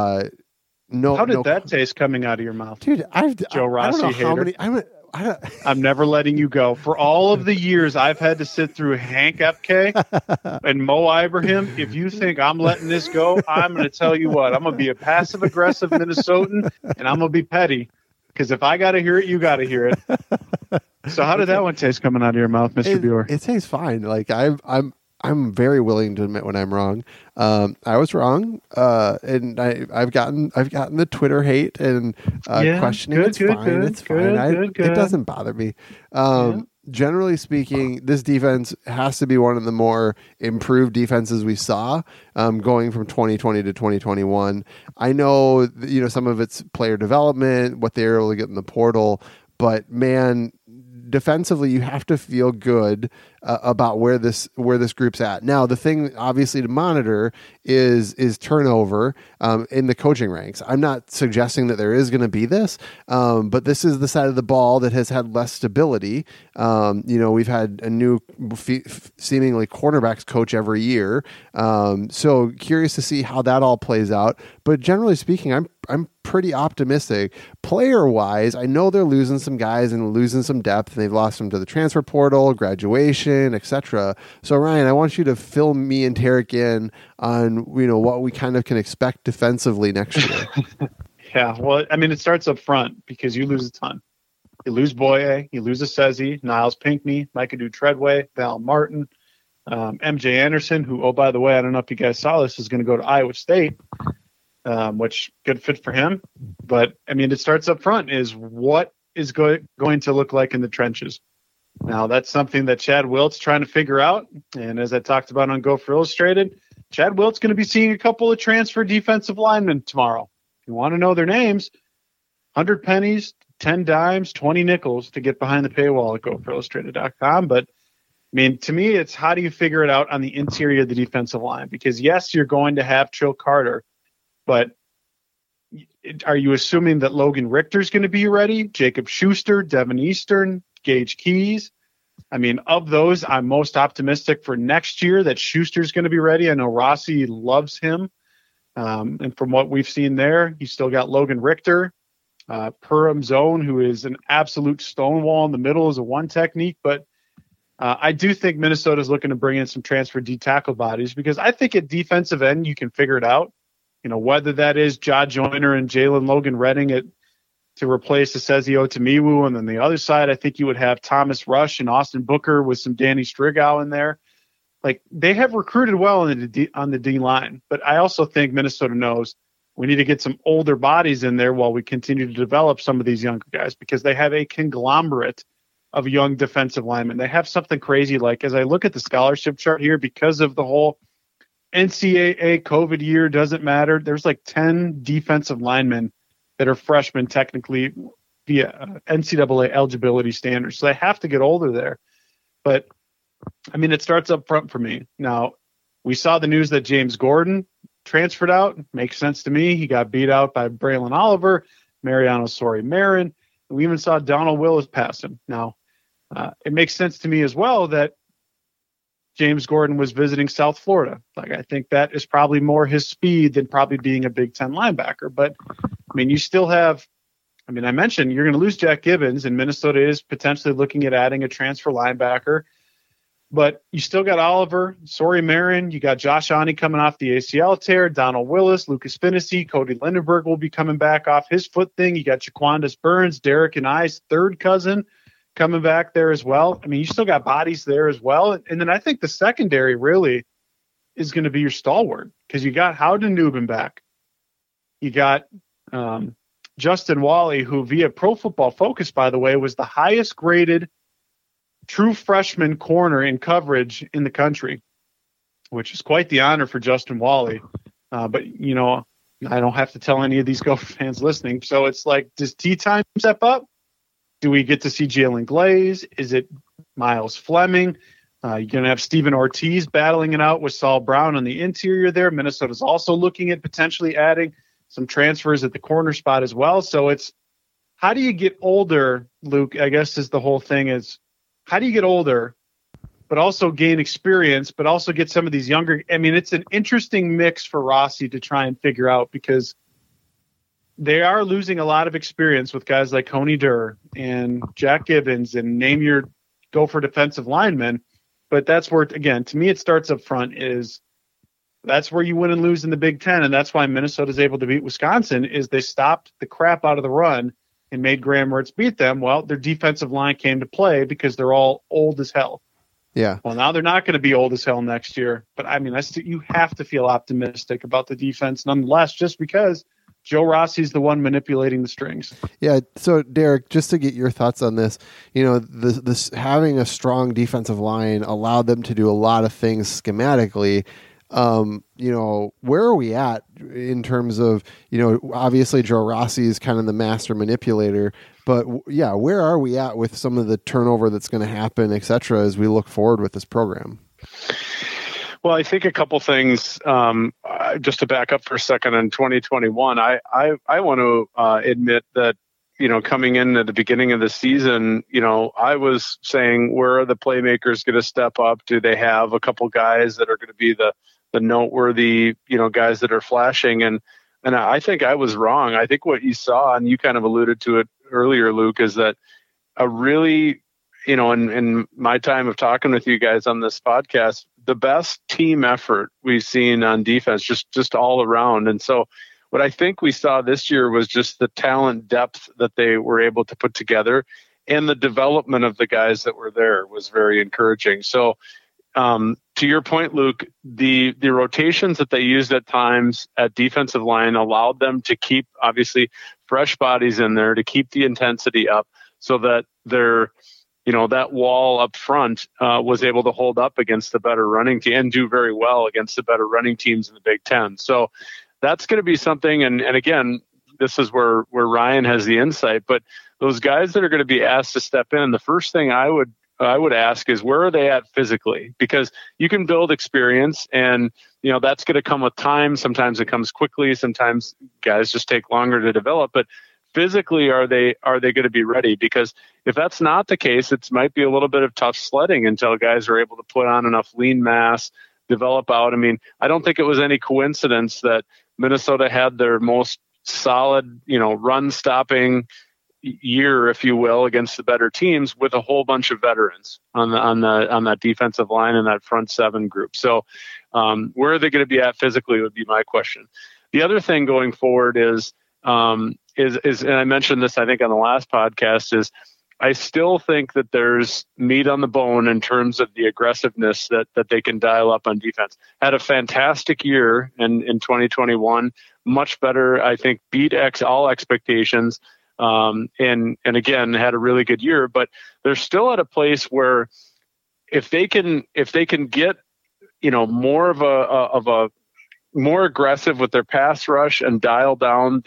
How did that taste coming out of your mouth, dude? Joe Rossi I don't know hater. I'm never letting you go. For all of the years I've had to sit through Hank Epke and Mo Ibrahim, if you think I'm letting this go, I'm going to tell you what. I'm going to be a passive-aggressive Minnesotan, and I'm going to be petty. Because if I got to hear it, you got to hear it. So how did that one taste coming out of your mouth, Mr. Buer? It tastes fine. Like I'm very willing to admit when I'm wrong. I was wrong, and I've gotten the Twitter hate and questioning. It's fine. It's fine. It doesn't bother me. Generally speaking, this defense has to be one of the more improved defenses we saw going from 2020 to 2021. I know some of it's player development, what they were able to get in the portal, but man, defensively, you have to feel good about where this group's at. Now, the thing obviously to monitor is turnover in the coaching ranks. I'm not suggesting that there is going to be this, but this is the side of the ball that has had less stability. We've had a new seemingly cornerbacks coach every year, so curious to see how that all plays out. But generally speaking, I'm pretty optimistic. Player-wise, I know they're losing some guys and losing some depth, and they've lost them to the transfer portal, graduation, etc. So, Ryan, I want you to fill me and Tarek in on what we kind of can expect defensively next year. Yeah, well, I mean, it starts up front because you lose a ton. You lose Boye, you lose Assezi, Niles Pinckney, Micah Treadway, Val Martin, MJ Anderson, who, oh, by the way, I don't know if you guys saw this, is going to go to Iowa State. Which good fit for him. But I mean, it starts up front is what is going to look like in the trenches. Now that's something that Chad Wilt's trying to figure out. And as I talked about on Gopher Illustrated, Chad Wilt's going to be seeing a couple of transfer defensive linemen tomorrow. If you want to know their names, 100 pennies, 10 dimes, 20 nickels to get behind the paywall at gopherillustrated.com. But I mean, to me, it's how do you figure it out on the interior of the defensive line? Because yes, you're going to have Trill Carter, but are you assuming that Logan Richter's going to be ready? Jacob Schuster, Devin Eastern, Gage Keys? I mean, of those, I'm most optimistic for next year that Schuster's going to be ready. I know Rossi loves him. And from what we've seen there, he's still got Logan Richter, Purim Zone, who is an absolute stonewall in the middle, is a one technique. But I do think Minnesota is looking to bring in some transfer D tackle bodies because I think at defensive end you can figure it out. Whether that is Ja Joyner and Jalen Logan Redding to replace Esezio Tamiwu, and then the other side, I think you would have Thomas Rush and Austin Booker with some Danny Strigow in there. Like, they have recruited well on the D line, but I also think Minnesota knows we need to get some older bodies in there while we continue to develop some of these younger guys because they have a conglomerate of young defensive linemen. They have something crazy. Like, as I look at the scholarship chart here, because of the whole NCAA COVID year, doesn't matter. There's like 10 defensive linemen that are freshmen technically via NCAA eligibility standards. So they have to get older there. But, I mean, it starts up front for me. Now, we saw the news that James Gordon transferred out. Makes sense to me. He got beat out by Braylon Oliver, Mariano Sori-Marin. We even saw Donald Willis pass him. Now, it makes sense to me as well that James Gordon was visiting South Florida. Like, I think that is probably more his speed than probably being a Big Ten linebacker. But, I mean, you still have – I mean, I mentioned you're going to lose Jack Gibbons, and Minnesota is potentially looking at adding a transfer linebacker. But you still got Oliver, Sori-Marin. You got Josh Ani coming off the ACL tear, Donald Willis, Lucas Finnessy, Cody Lindenberg will be coming back off his foot thing. You got Jaquandis Burns, Derek and I's third cousin coming back there as well. I mean, you still got bodies there as well. And then I think the secondary really is going to be your stalwart because you got Howden Newman back. You got Justin Wally, who via Pro Football Focus, by the way, was the highest graded true freshman corner in coverage in the country, which is quite the honor for Justin Wally. But, I don't have to tell any of these Gopher fans listening. So it's like, does T-Time step up? Do we get to see Jalen Glaze? Is it Miles Fleming? You're going to have Stephen Ortiz battling it out with Saul Brown on the interior there. Minnesota's also looking at potentially adding some transfers at the corner spot as well. So it's, how do you get older, Luke? I guess is the whole thing is, how do you get older, but also gain experience, but also get some of these younger? I mean, it's an interesting mix for Rossi to try and figure out because they are losing a lot of experience with guys like Coney Durr and Jack Gibbons and name your Gopher defensive linemen. But that's where, again, to me, it starts up front is that's where you win and lose in the Big Ten. And that's why Minnesota is able to beat Wisconsin is they stopped the crap out of the run and made Graham Mertz beat them. Well, their defensive line came to play because they're all old as hell. Yeah. Well, now they're not going to be old as hell next year. But, I mean, you have to feel optimistic about the defense nonetheless, just because Joe Rossi's the one manipulating the strings. Yeah. So, Derek, just to get your thoughts on this, this having a strong defensive line allowed them to do a lot of things schematically. Where are we at in terms of, obviously Joe Rossi is kind of the master manipulator, but where are we at with some of the turnover that's going to happen, et cetera, as we look forward with this program? Well, I think a couple things, just to back up for a second in 2021, I want to admit that, coming in at the beginning of the season, I was saying, where are the playmakers going to step up? Do they have a couple guys that are going to be the noteworthy, guys that are flashing? And I think I was wrong. I think what you saw, and you kind of alluded to it earlier, Luke, is that a really, in my time of talking with you guys on this podcast, the best team effort we've seen on defense, just all around. And so what I think we saw this year was just the talent depth that they were able to put together, and the development of the guys that were there was very encouraging. So, to your point, Luke, the rotations that they used at times at defensive line allowed them to keep, obviously, fresh bodies in there, to keep the intensity up so that their, that wall up front was able to hold up against the better running team and do very well against the better running teams in the Big Ten. So that's going to be something. And again, this is where Ryan has the insight, but those guys that are going to be asked to step in, the first thing I would ask is, where are they at physically? Because you can build experience, and that's going to come with time. Sometimes it comes quickly. Sometimes guys just take longer to develop. But physically, are they going to be ready? Because if that's not the case, it might be a little bit of tough sledding until guys are able to put on enough lean mass, develop out. I mean, I don't think it was any coincidence that Minnesota had their most solid, run stopping year, if you will, against the better teams with a whole bunch of veterans on that defensive line and that front seven group. So where are they going to be at physically would be my question. The other thing going forward is, and I mentioned this, I think, on the last podcast, is I still think that there's meat on the bone in terms of the aggressiveness that they can dial up on defense. Had a fantastic year in 2021, much better, I think, beat all expectations, and again had a really good year. But they're still at a place where if they can get more of a more aggressive with their pass rush and dial down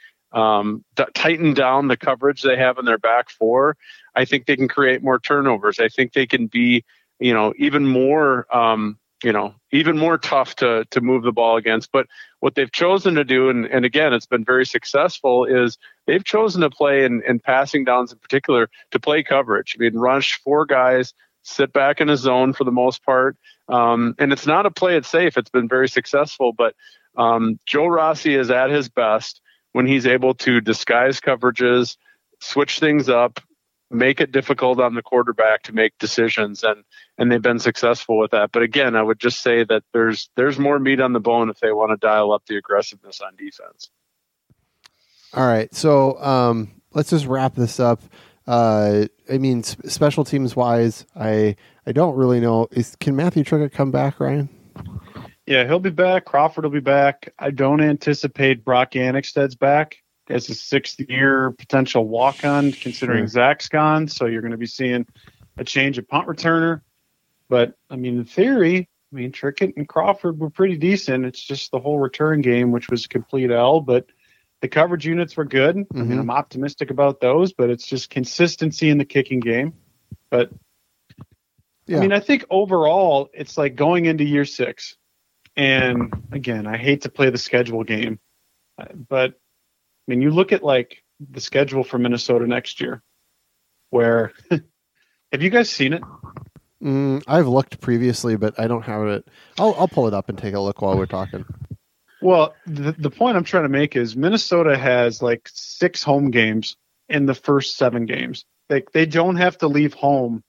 tighten down the coverage they have in their back four, I think they can create more turnovers. I think they can be, even more, even more tough to move the ball against. But what they've chosen to do, and again, it's been very successful, is they've chosen to play in passing downs in particular to play coverage. I mean, rush four guys, sit back in a zone for the most part. And it's not a play it safe. It's been very successful, but Joe Rossi is at his best when he's able to disguise coverages, switch things up, make it difficult on the quarterback to make decisions, and they've been successful with that. But again, I would just say that there's more meat on the bone if they want to dial up the aggressiveness on defense. All right, so let's just wrap this up. I mean, special teams wise, I don't really know. Can Matthew Trickett come back, Ryan? Yeah, he'll be back. Crawford will be back. I don't anticipate Brock Annexstad's back as a sixth-year potential walk-on, considering Zach's gone. So you're going to be seeing a change of punt returner. But, I mean, in theory, Trickett and Crawford were pretty decent. It's just the whole return game, which was a complete L. But the coverage units were good. Mm-hmm. I mean, I'm optimistic about those, but it's just consistency in the kicking game. But, yeah. I mean, I think overall it's like going into year 6. And again, I hate to play the schedule game, but I mean, you look at like the schedule for Minnesota next year, where have you guys seen it? I've looked previously, but I don't have it. I'll pull it up and take a look while we're talking. Well, the point I'm trying to make is Minnesota has like 6 home games in the first 7 games. They don't have to leave home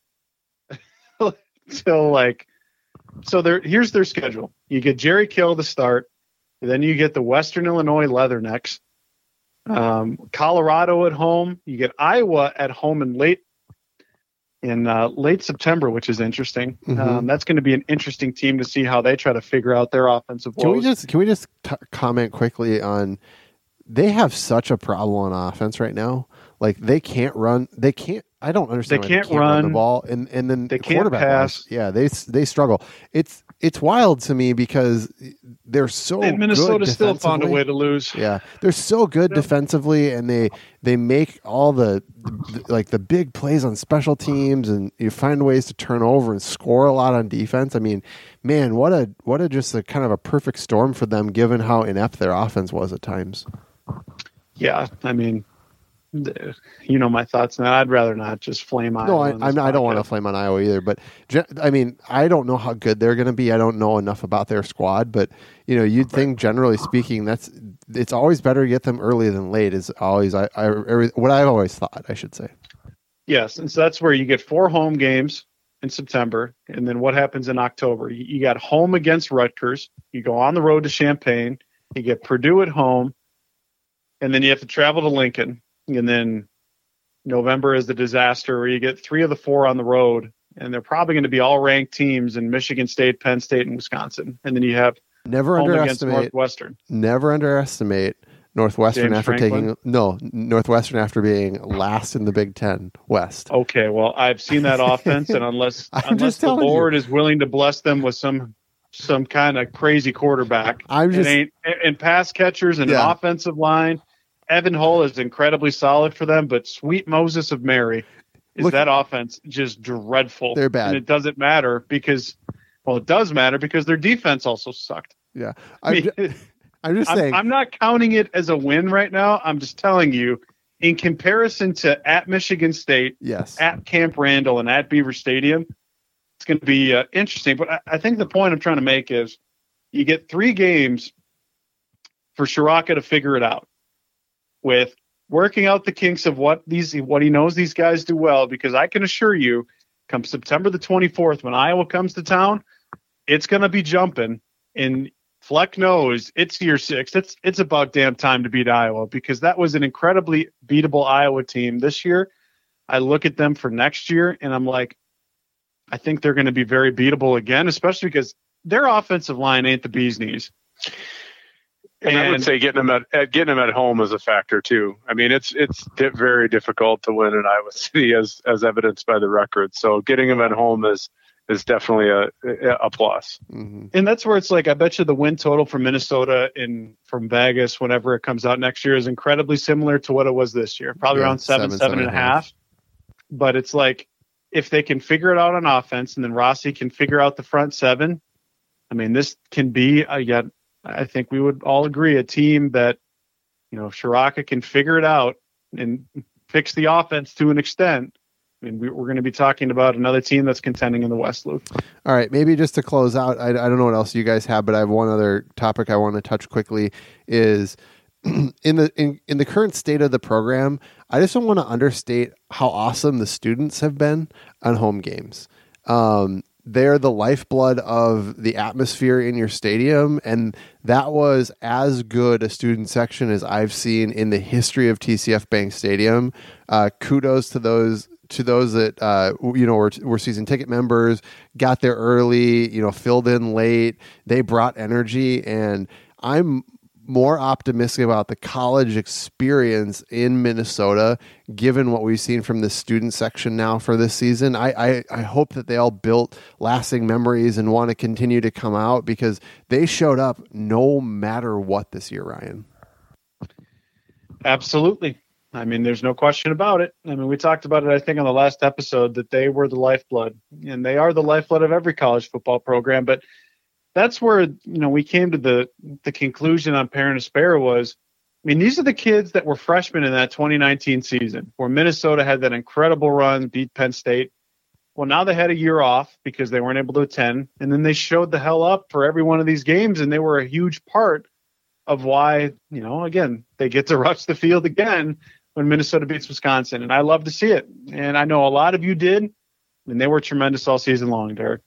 till like. So here's their schedule. You get Jerry Kill to start. Then you get the Western Illinois Leathernecks. Colorado at home. You get Iowa at home in late September, which is interesting. Mm-hmm. That's going to be an interesting team to see how they try to figure out their offensive woes. Can we just comment quickly on they have such a problem on offense right now. Like they can't run. I don't understand. They can't run the ball, and then they can't pass. They struggle. It's wild to me because they're so. And Minnesota still found a way to lose. Yeah, they're so good defensively, and they make all the big plays on special teams, and you find ways to turn over and score a lot on defense. I mean, man, what a just a kind of a perfect storm for them, given how inept their offense was at times. Yeah, I mean. You know my thoughts now. I'd rather not just flame Iowa. No, I don't want to flame on Iowa either. But I mean, I don't know how good they're going to be. I don't know enough about their squad. But you'd think, generally speaking, it's always better to get them early than late. Is always what I've always thought. I should say. Yes, and so that's where you get 4 home games in September, and then what happens in October? You got home against Rutgers. You go on the road to Champaign. You get Purdue at home, and then you have to travel to Lincoln. And then November is the disaster where you get 3 of the 4 on the road, and they're probably going to be all ranked teams in Michigan State, Penn State, and Wisconsin. And then you have home against Northwestern. Never underestimate Northwestern Northwestern after being last in the Big Ten West. Okay, well, I've seen that offense, and unless the Lord is willing to bless them with some kind of crazy quarterback, and pass catchers and an offensive line. Evan Hull is incredibly solid for them, but sweet Moses of Mary that offense just dreadful. They're bad. And it doesn't matter because it does matter because their defense also sucked. Yeah. I'm just saying. I'm not counting it as a win right now. I'm just telling you, in comparison to at Michigan State, at Camp Randall, and at Beaver Stadium, it's going to be interesting. But I think the point I'm trying to make is you get 3 games for Ciarrocca to figure it out. With working out the kinks of what he knows these guys do well, because I can assure you, come September the 24th, when Iowa comes to town, it's going to be jumping. And Fleck knows it's year 6. It's about damn time to beat Iowa, because that was an incredibly beatable Iowa team this year. I look at them for next year, and I'm like, I think they're going to be very beatable again, especially because their offensive line ain't the bee's knees. And I would say getting them at home is a factor too. I mean, it's very difficult to win in Iowa City, as evidenced by the record. So getting them at home is definitely a plus. Mm-hmm. And that's where it's like, I bet you the win total for Minnesota from Vegas, whenever it comes out next year, is incredibly similar to what it was this year. Probably around 7.5. But it's like, if they can figure it out on offense, and then Rossi can figure out the front seven, I mean, this can be I think we would all agree, a team that, Ciarrocca can figure it out and fix the offense to an extent. I mean, we're going to be talking about another team that's contending in the West, Luke. All right, maybe just to close out, I don't know what else you guys have, but I have one other topic I want to touch quickly. Is in the current state of the program, I just don't want to understate how awesome the students have been on home games. They're the lifeblood of the atmosphere in your stadium, and that was as good a student section as I've seen in the history of TCF Bank Stadium. Kudos to those that were season ticket members, got there early, filled in late. They brought energy, and I'm more optimistic about the college experience in Minnesota, given what we've seen from the student section now for this season. I hope that they all built lasting memories and want to continue to come out, because they showed up no matter what this year, Ryan. Absolutely. I mean, there's no question about it. I mean, we talked about it, I think, on the last episode, that they were the lifeblood, and they are the lifeblood of every college football program. But that's where, we came to the conclusion on Parent Aspera was, I mean, these are the kids that were freshmen in that 2019 season where Minnesota had that incredible run, beat Penn State. Well, now they had a year off because they weren't able to attend, and then they showed the hell up for every one of these games, and they were a huge part of why, again, they get to rush the field again when Minnesota beats Wisconsin. And I love to see it. And I know a lot of you did, and they were tremendous all season long, Derek.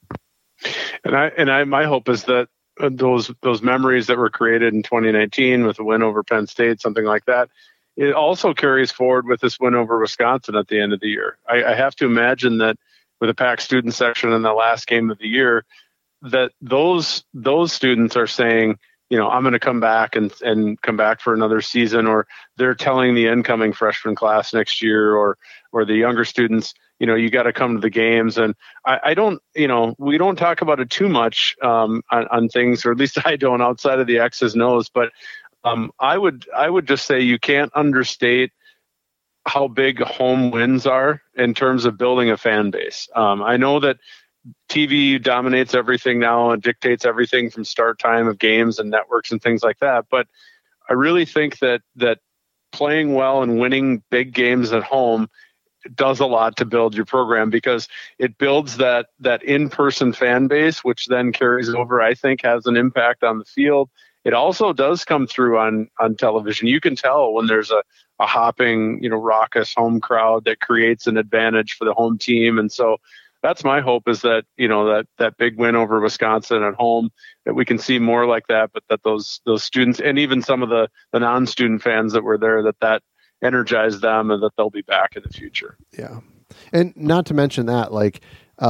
And my hope is that those memories that were created in 2019 with a win over Penn State, something like that, it also carries forward with this win over Wisconsin at the end of the year. I have to imagine that with a packed student section in the last game of the year, that those students are saying, I'm going to come back and come back for another season, or they're telling the incoming freshman class next year, or the younger students, you got to come to the games. And I don't, we don't talk about it too much on things, or at least I don't, outside of the X's and O's. But I would just say you can't understate how big home wins are in terms of building a fan base. I know that TV dominates everything now and dictates everything from start time of games and networks and things like that. But I really think that playing well and winning big games at home does a lot to build your program, because it builds that in-person fan base, which then carries over, I think, has an impact on the field. It also does come through on television. You can tell when there's a hopping, raucous home crowd that creates an advantage for the home team. And so that's my hope, is that, that big win over Wisconsin at home, that we can see more like that, but that those students, and even some of the non-student fans that were there, that energize them, and that they'll be back in the future. Yeah. And not to mention that, like,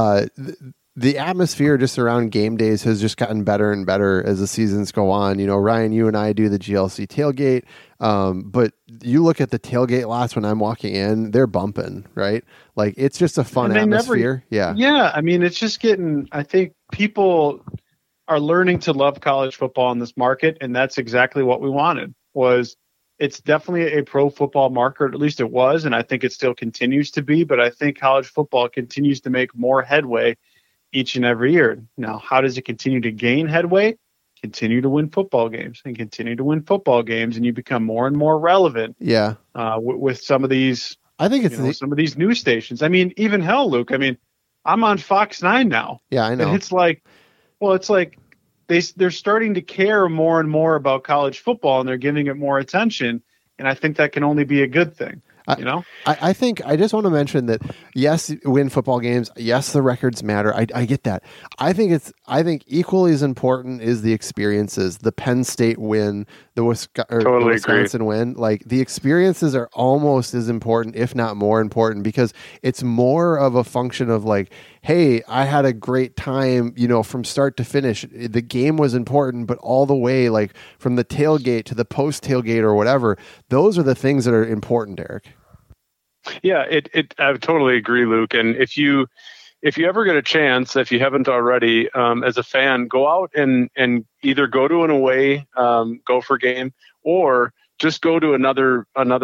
the atmosphere just around game days has just gotten better and better as the seasons go on. Ryan, you and I do the GLC tailgate, but you look at the tailgate lots when I'm walking in, they're bumping, right? Like, it's just a fun atmosphere. Yeah. I mean, it's just I think people are learning to love college football in this market, and that's exactly what we wanted. It's definitely a pro football market, at least it was, and I think it still continues to be, but I think college football continues to make more headway each and every year. Now, how does it continue to gain headway? Continue to win football games, and continue to win football games, and you become more and more relevant. Yeah. With some of these, I think it's some of these news stations. I mean, even hell, Luke, I mean, I'm on Fox 9 now. Yeah, I know. And it's like they're starting to care more and more about college football, and they're giving it more attention. and I think that can only be a good thing. I think I just want to mention that yes, win football games. Yes, the records matter. I get that. I think equally as important is the experiences. The Penn State win, the Wisconsin win. Like the experiences are almost as important, if not more important, because it's more of a function of like, hey, I had a great time, from start to finish. The game was important, but all the way, like from the tailgate to the post tailgate or whatever, those are the things that are important, Eric. Yeah, I totally agree, Luke. And if you ever get a chance, if you haven't already, as a fan, go out and either go to an away Gopher game or just go to another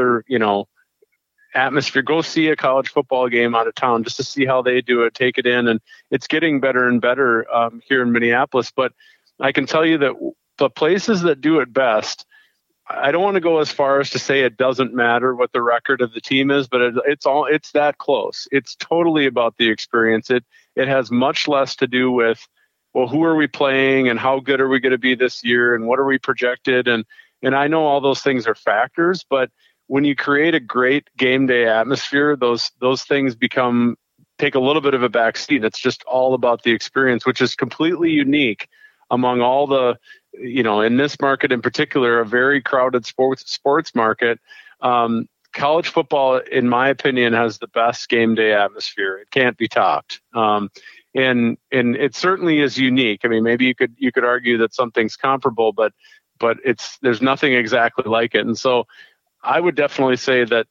atmosphere. Go see a college football game out of town just to see how they do it. Take it in, and it's getting better and better here in Minneapolis. But I can tell you that the places that do it best, I don't want to go as far as to say it doesn't matter what the record of the team is, but it's that close. It's totally about the experience. It has much less to do with, well, who are we playing and how good are we going to be this year and what are we projected, and I know all those things are factors, but when you create a great game day atmosphere, those things take a little bit of a backseat. It's just all about the experience, which is completely unique among all the, in this market in particular, a very crowded sports market. College football, in my opinion, has the best game day atmosphere. It can't be topped. And it certainly is unique. I mean, maybe you could argue that something's comparable, but there's nothing exactly like it. And so I would definitely say that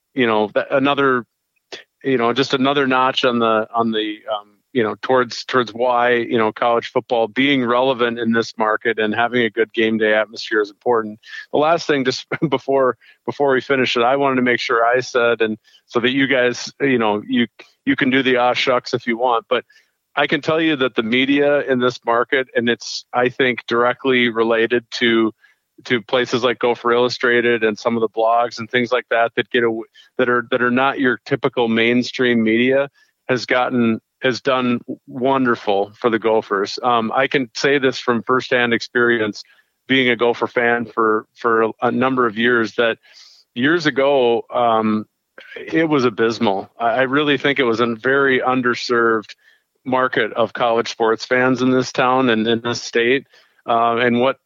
another, just another notch on the towards why, college football being relevant in this market and having a good game day atmosphere is important. The last thing, just before we finish it, I wanted to make sure I said, and so that you guys, you can do the aw shucks if you want, but I can tell you that the media in this market, and it's, I think, directly related to places like Gopher Illustrated and some of the blogs and things like that that are not your typical mainstream media, has done wonderful for the Gophers. I can say this from firsthand experience, being a Gopher fan for a number of years, that years ago it was abysmal. I really think it was a very underserved market of college sports fans in this town and in this state, and what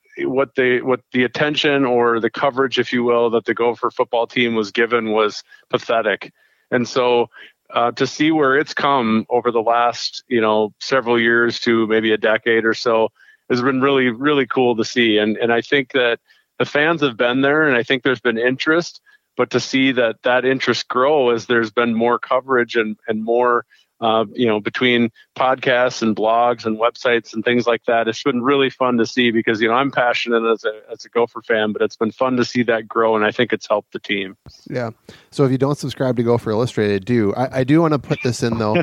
the attention or the coverage, if you will, that the Gopher football team was given was pathetic. And so to see where it's come over the last, several years to maybe a decade or so has been really, really cool to see. And I think that the fans have been there, and I think there's been interest, but to see that interest grow as there's been more coverage and more, between podcasts and blogs and websites and things like that, it's been really fun to see because, I'm passionate as a Gopher fan, but it's been fun to see that grow, and I think it's helped the team. Yeah. So if you don't subscribe to Gopher Illustrated, do. I do want to put this in though.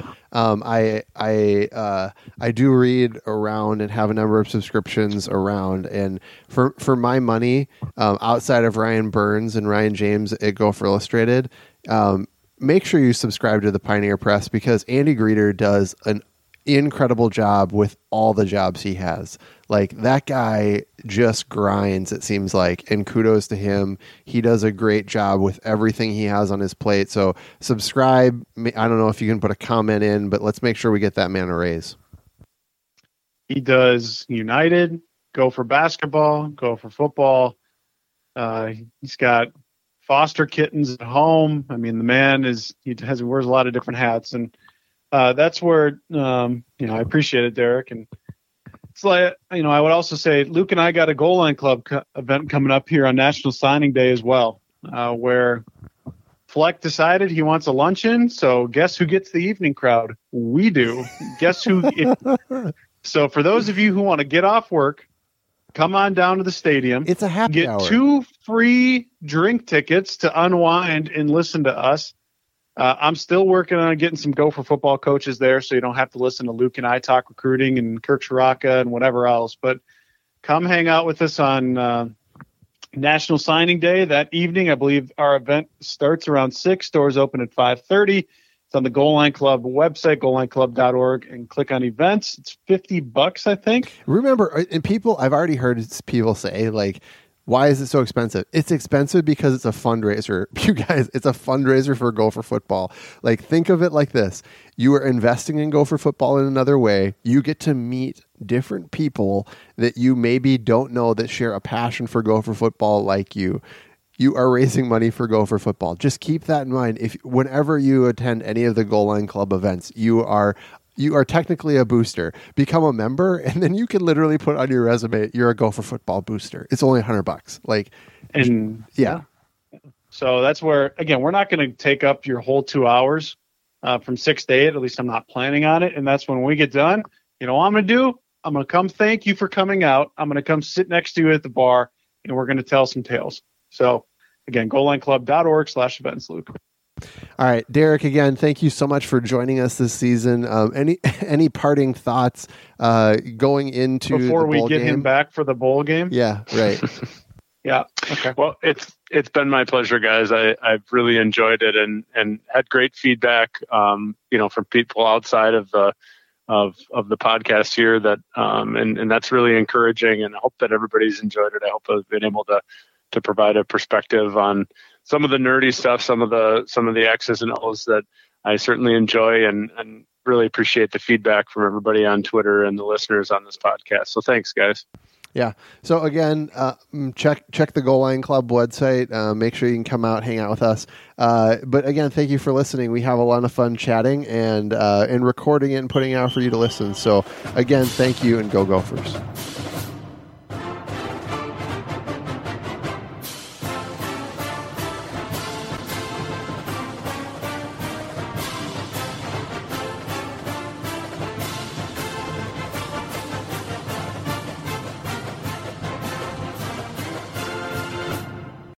I do read around and have a number of subscriptions around, and for my money, outside of Ryan Burns and Ryan James at Gopher Illustrated, make sure you subscribe to the Pioneer Press, because Andy Greeter does an incredible job with all the jobs he has. Like, that guy just grinds, it seems like, and kudos to him. He does a great job with everything he has on his plate. So subscribe. I don't know if you can put a comment in, but let's make sure we get that man a raise. He does United, Gopher basketball, Gopher football. He's got foster kittens at home. I mean, the man wears a lot of different hats, and that's where I appreciate it, Derek. And it's like, I would also say Luke and I got a Goal Line Club event coming up here on National Signing Day as well, where Fleck decided he wants a luncheon. So guess who gets the evening crowd? We do. Guess who? So for those of you who want to get off work, come on down to the stadium. It's a happy hour. Get 2 free drink tickets to unwind and listen to us. I'm still working on getting some Gopher football coaches there, so you don't have to listen to Luke and I talk recruiting and Kirk Shiraka and whatever else. But come hang out with us on National Signing Day that evening. I believe our event starts around 6. Doors open at 5:30. It's on the Goal Line Club website, goallineclub.org, and click on events. It's $50, I think. Remember, and I've already heard people say, like, Why is it so expensive? It's expensive because it's a fundraiser. You guys, it's a fundraiser for Gopher football. Like, think of it like this. You are investing in Gopher football in another way. You get to meet different people that you maybe don't know that share a passion for Gopher football like you. You are raising money for Gopher football. Just keep that in mind. Whenever you attend any of the Goal Line Club events, you are technically a booster. Become a member, and then you can literally put on your resume, you're a Gopher football booster. It's only $100. Yeah. So that's where, again, we're not going to take up your whole 2 hours from 6 to 8. At least I'm not planning on it. And that's when we get done. You know what I'm going to do? I'm going to come thank you for coming out. I'm going to come sit next to you at the bar, and we're going to tell some tales. So again, goallineclub.org/events, Luke. All right, Derek, again, thank you so much for joining us this season. Any parting thoughts going into before the bowl we get game? him back for the bowl game? Yeah, right. Yeah. Okay. Well, it's been my pleasure, guys. I've really enjoyed it and had great feedback, from people outside of the podcast here that, and that's really encouraging, and I hope that everybody's enjoyed it. I hope I've been able to provide a perspective on some of the nerdy stuff, some of the X's and O's that I certainly enjoy, and really appreciate the feedback from everybody on Twitter and the listeners on this podcast. So thanks, guys. Yeah. So again, check the Goal Line Club website. Make sure you can come out, hang out with us. But again, thank you for listening. We have a lot of fun chatting and recording it and putting it out for you to listen. So again, thank you, and go Gophers.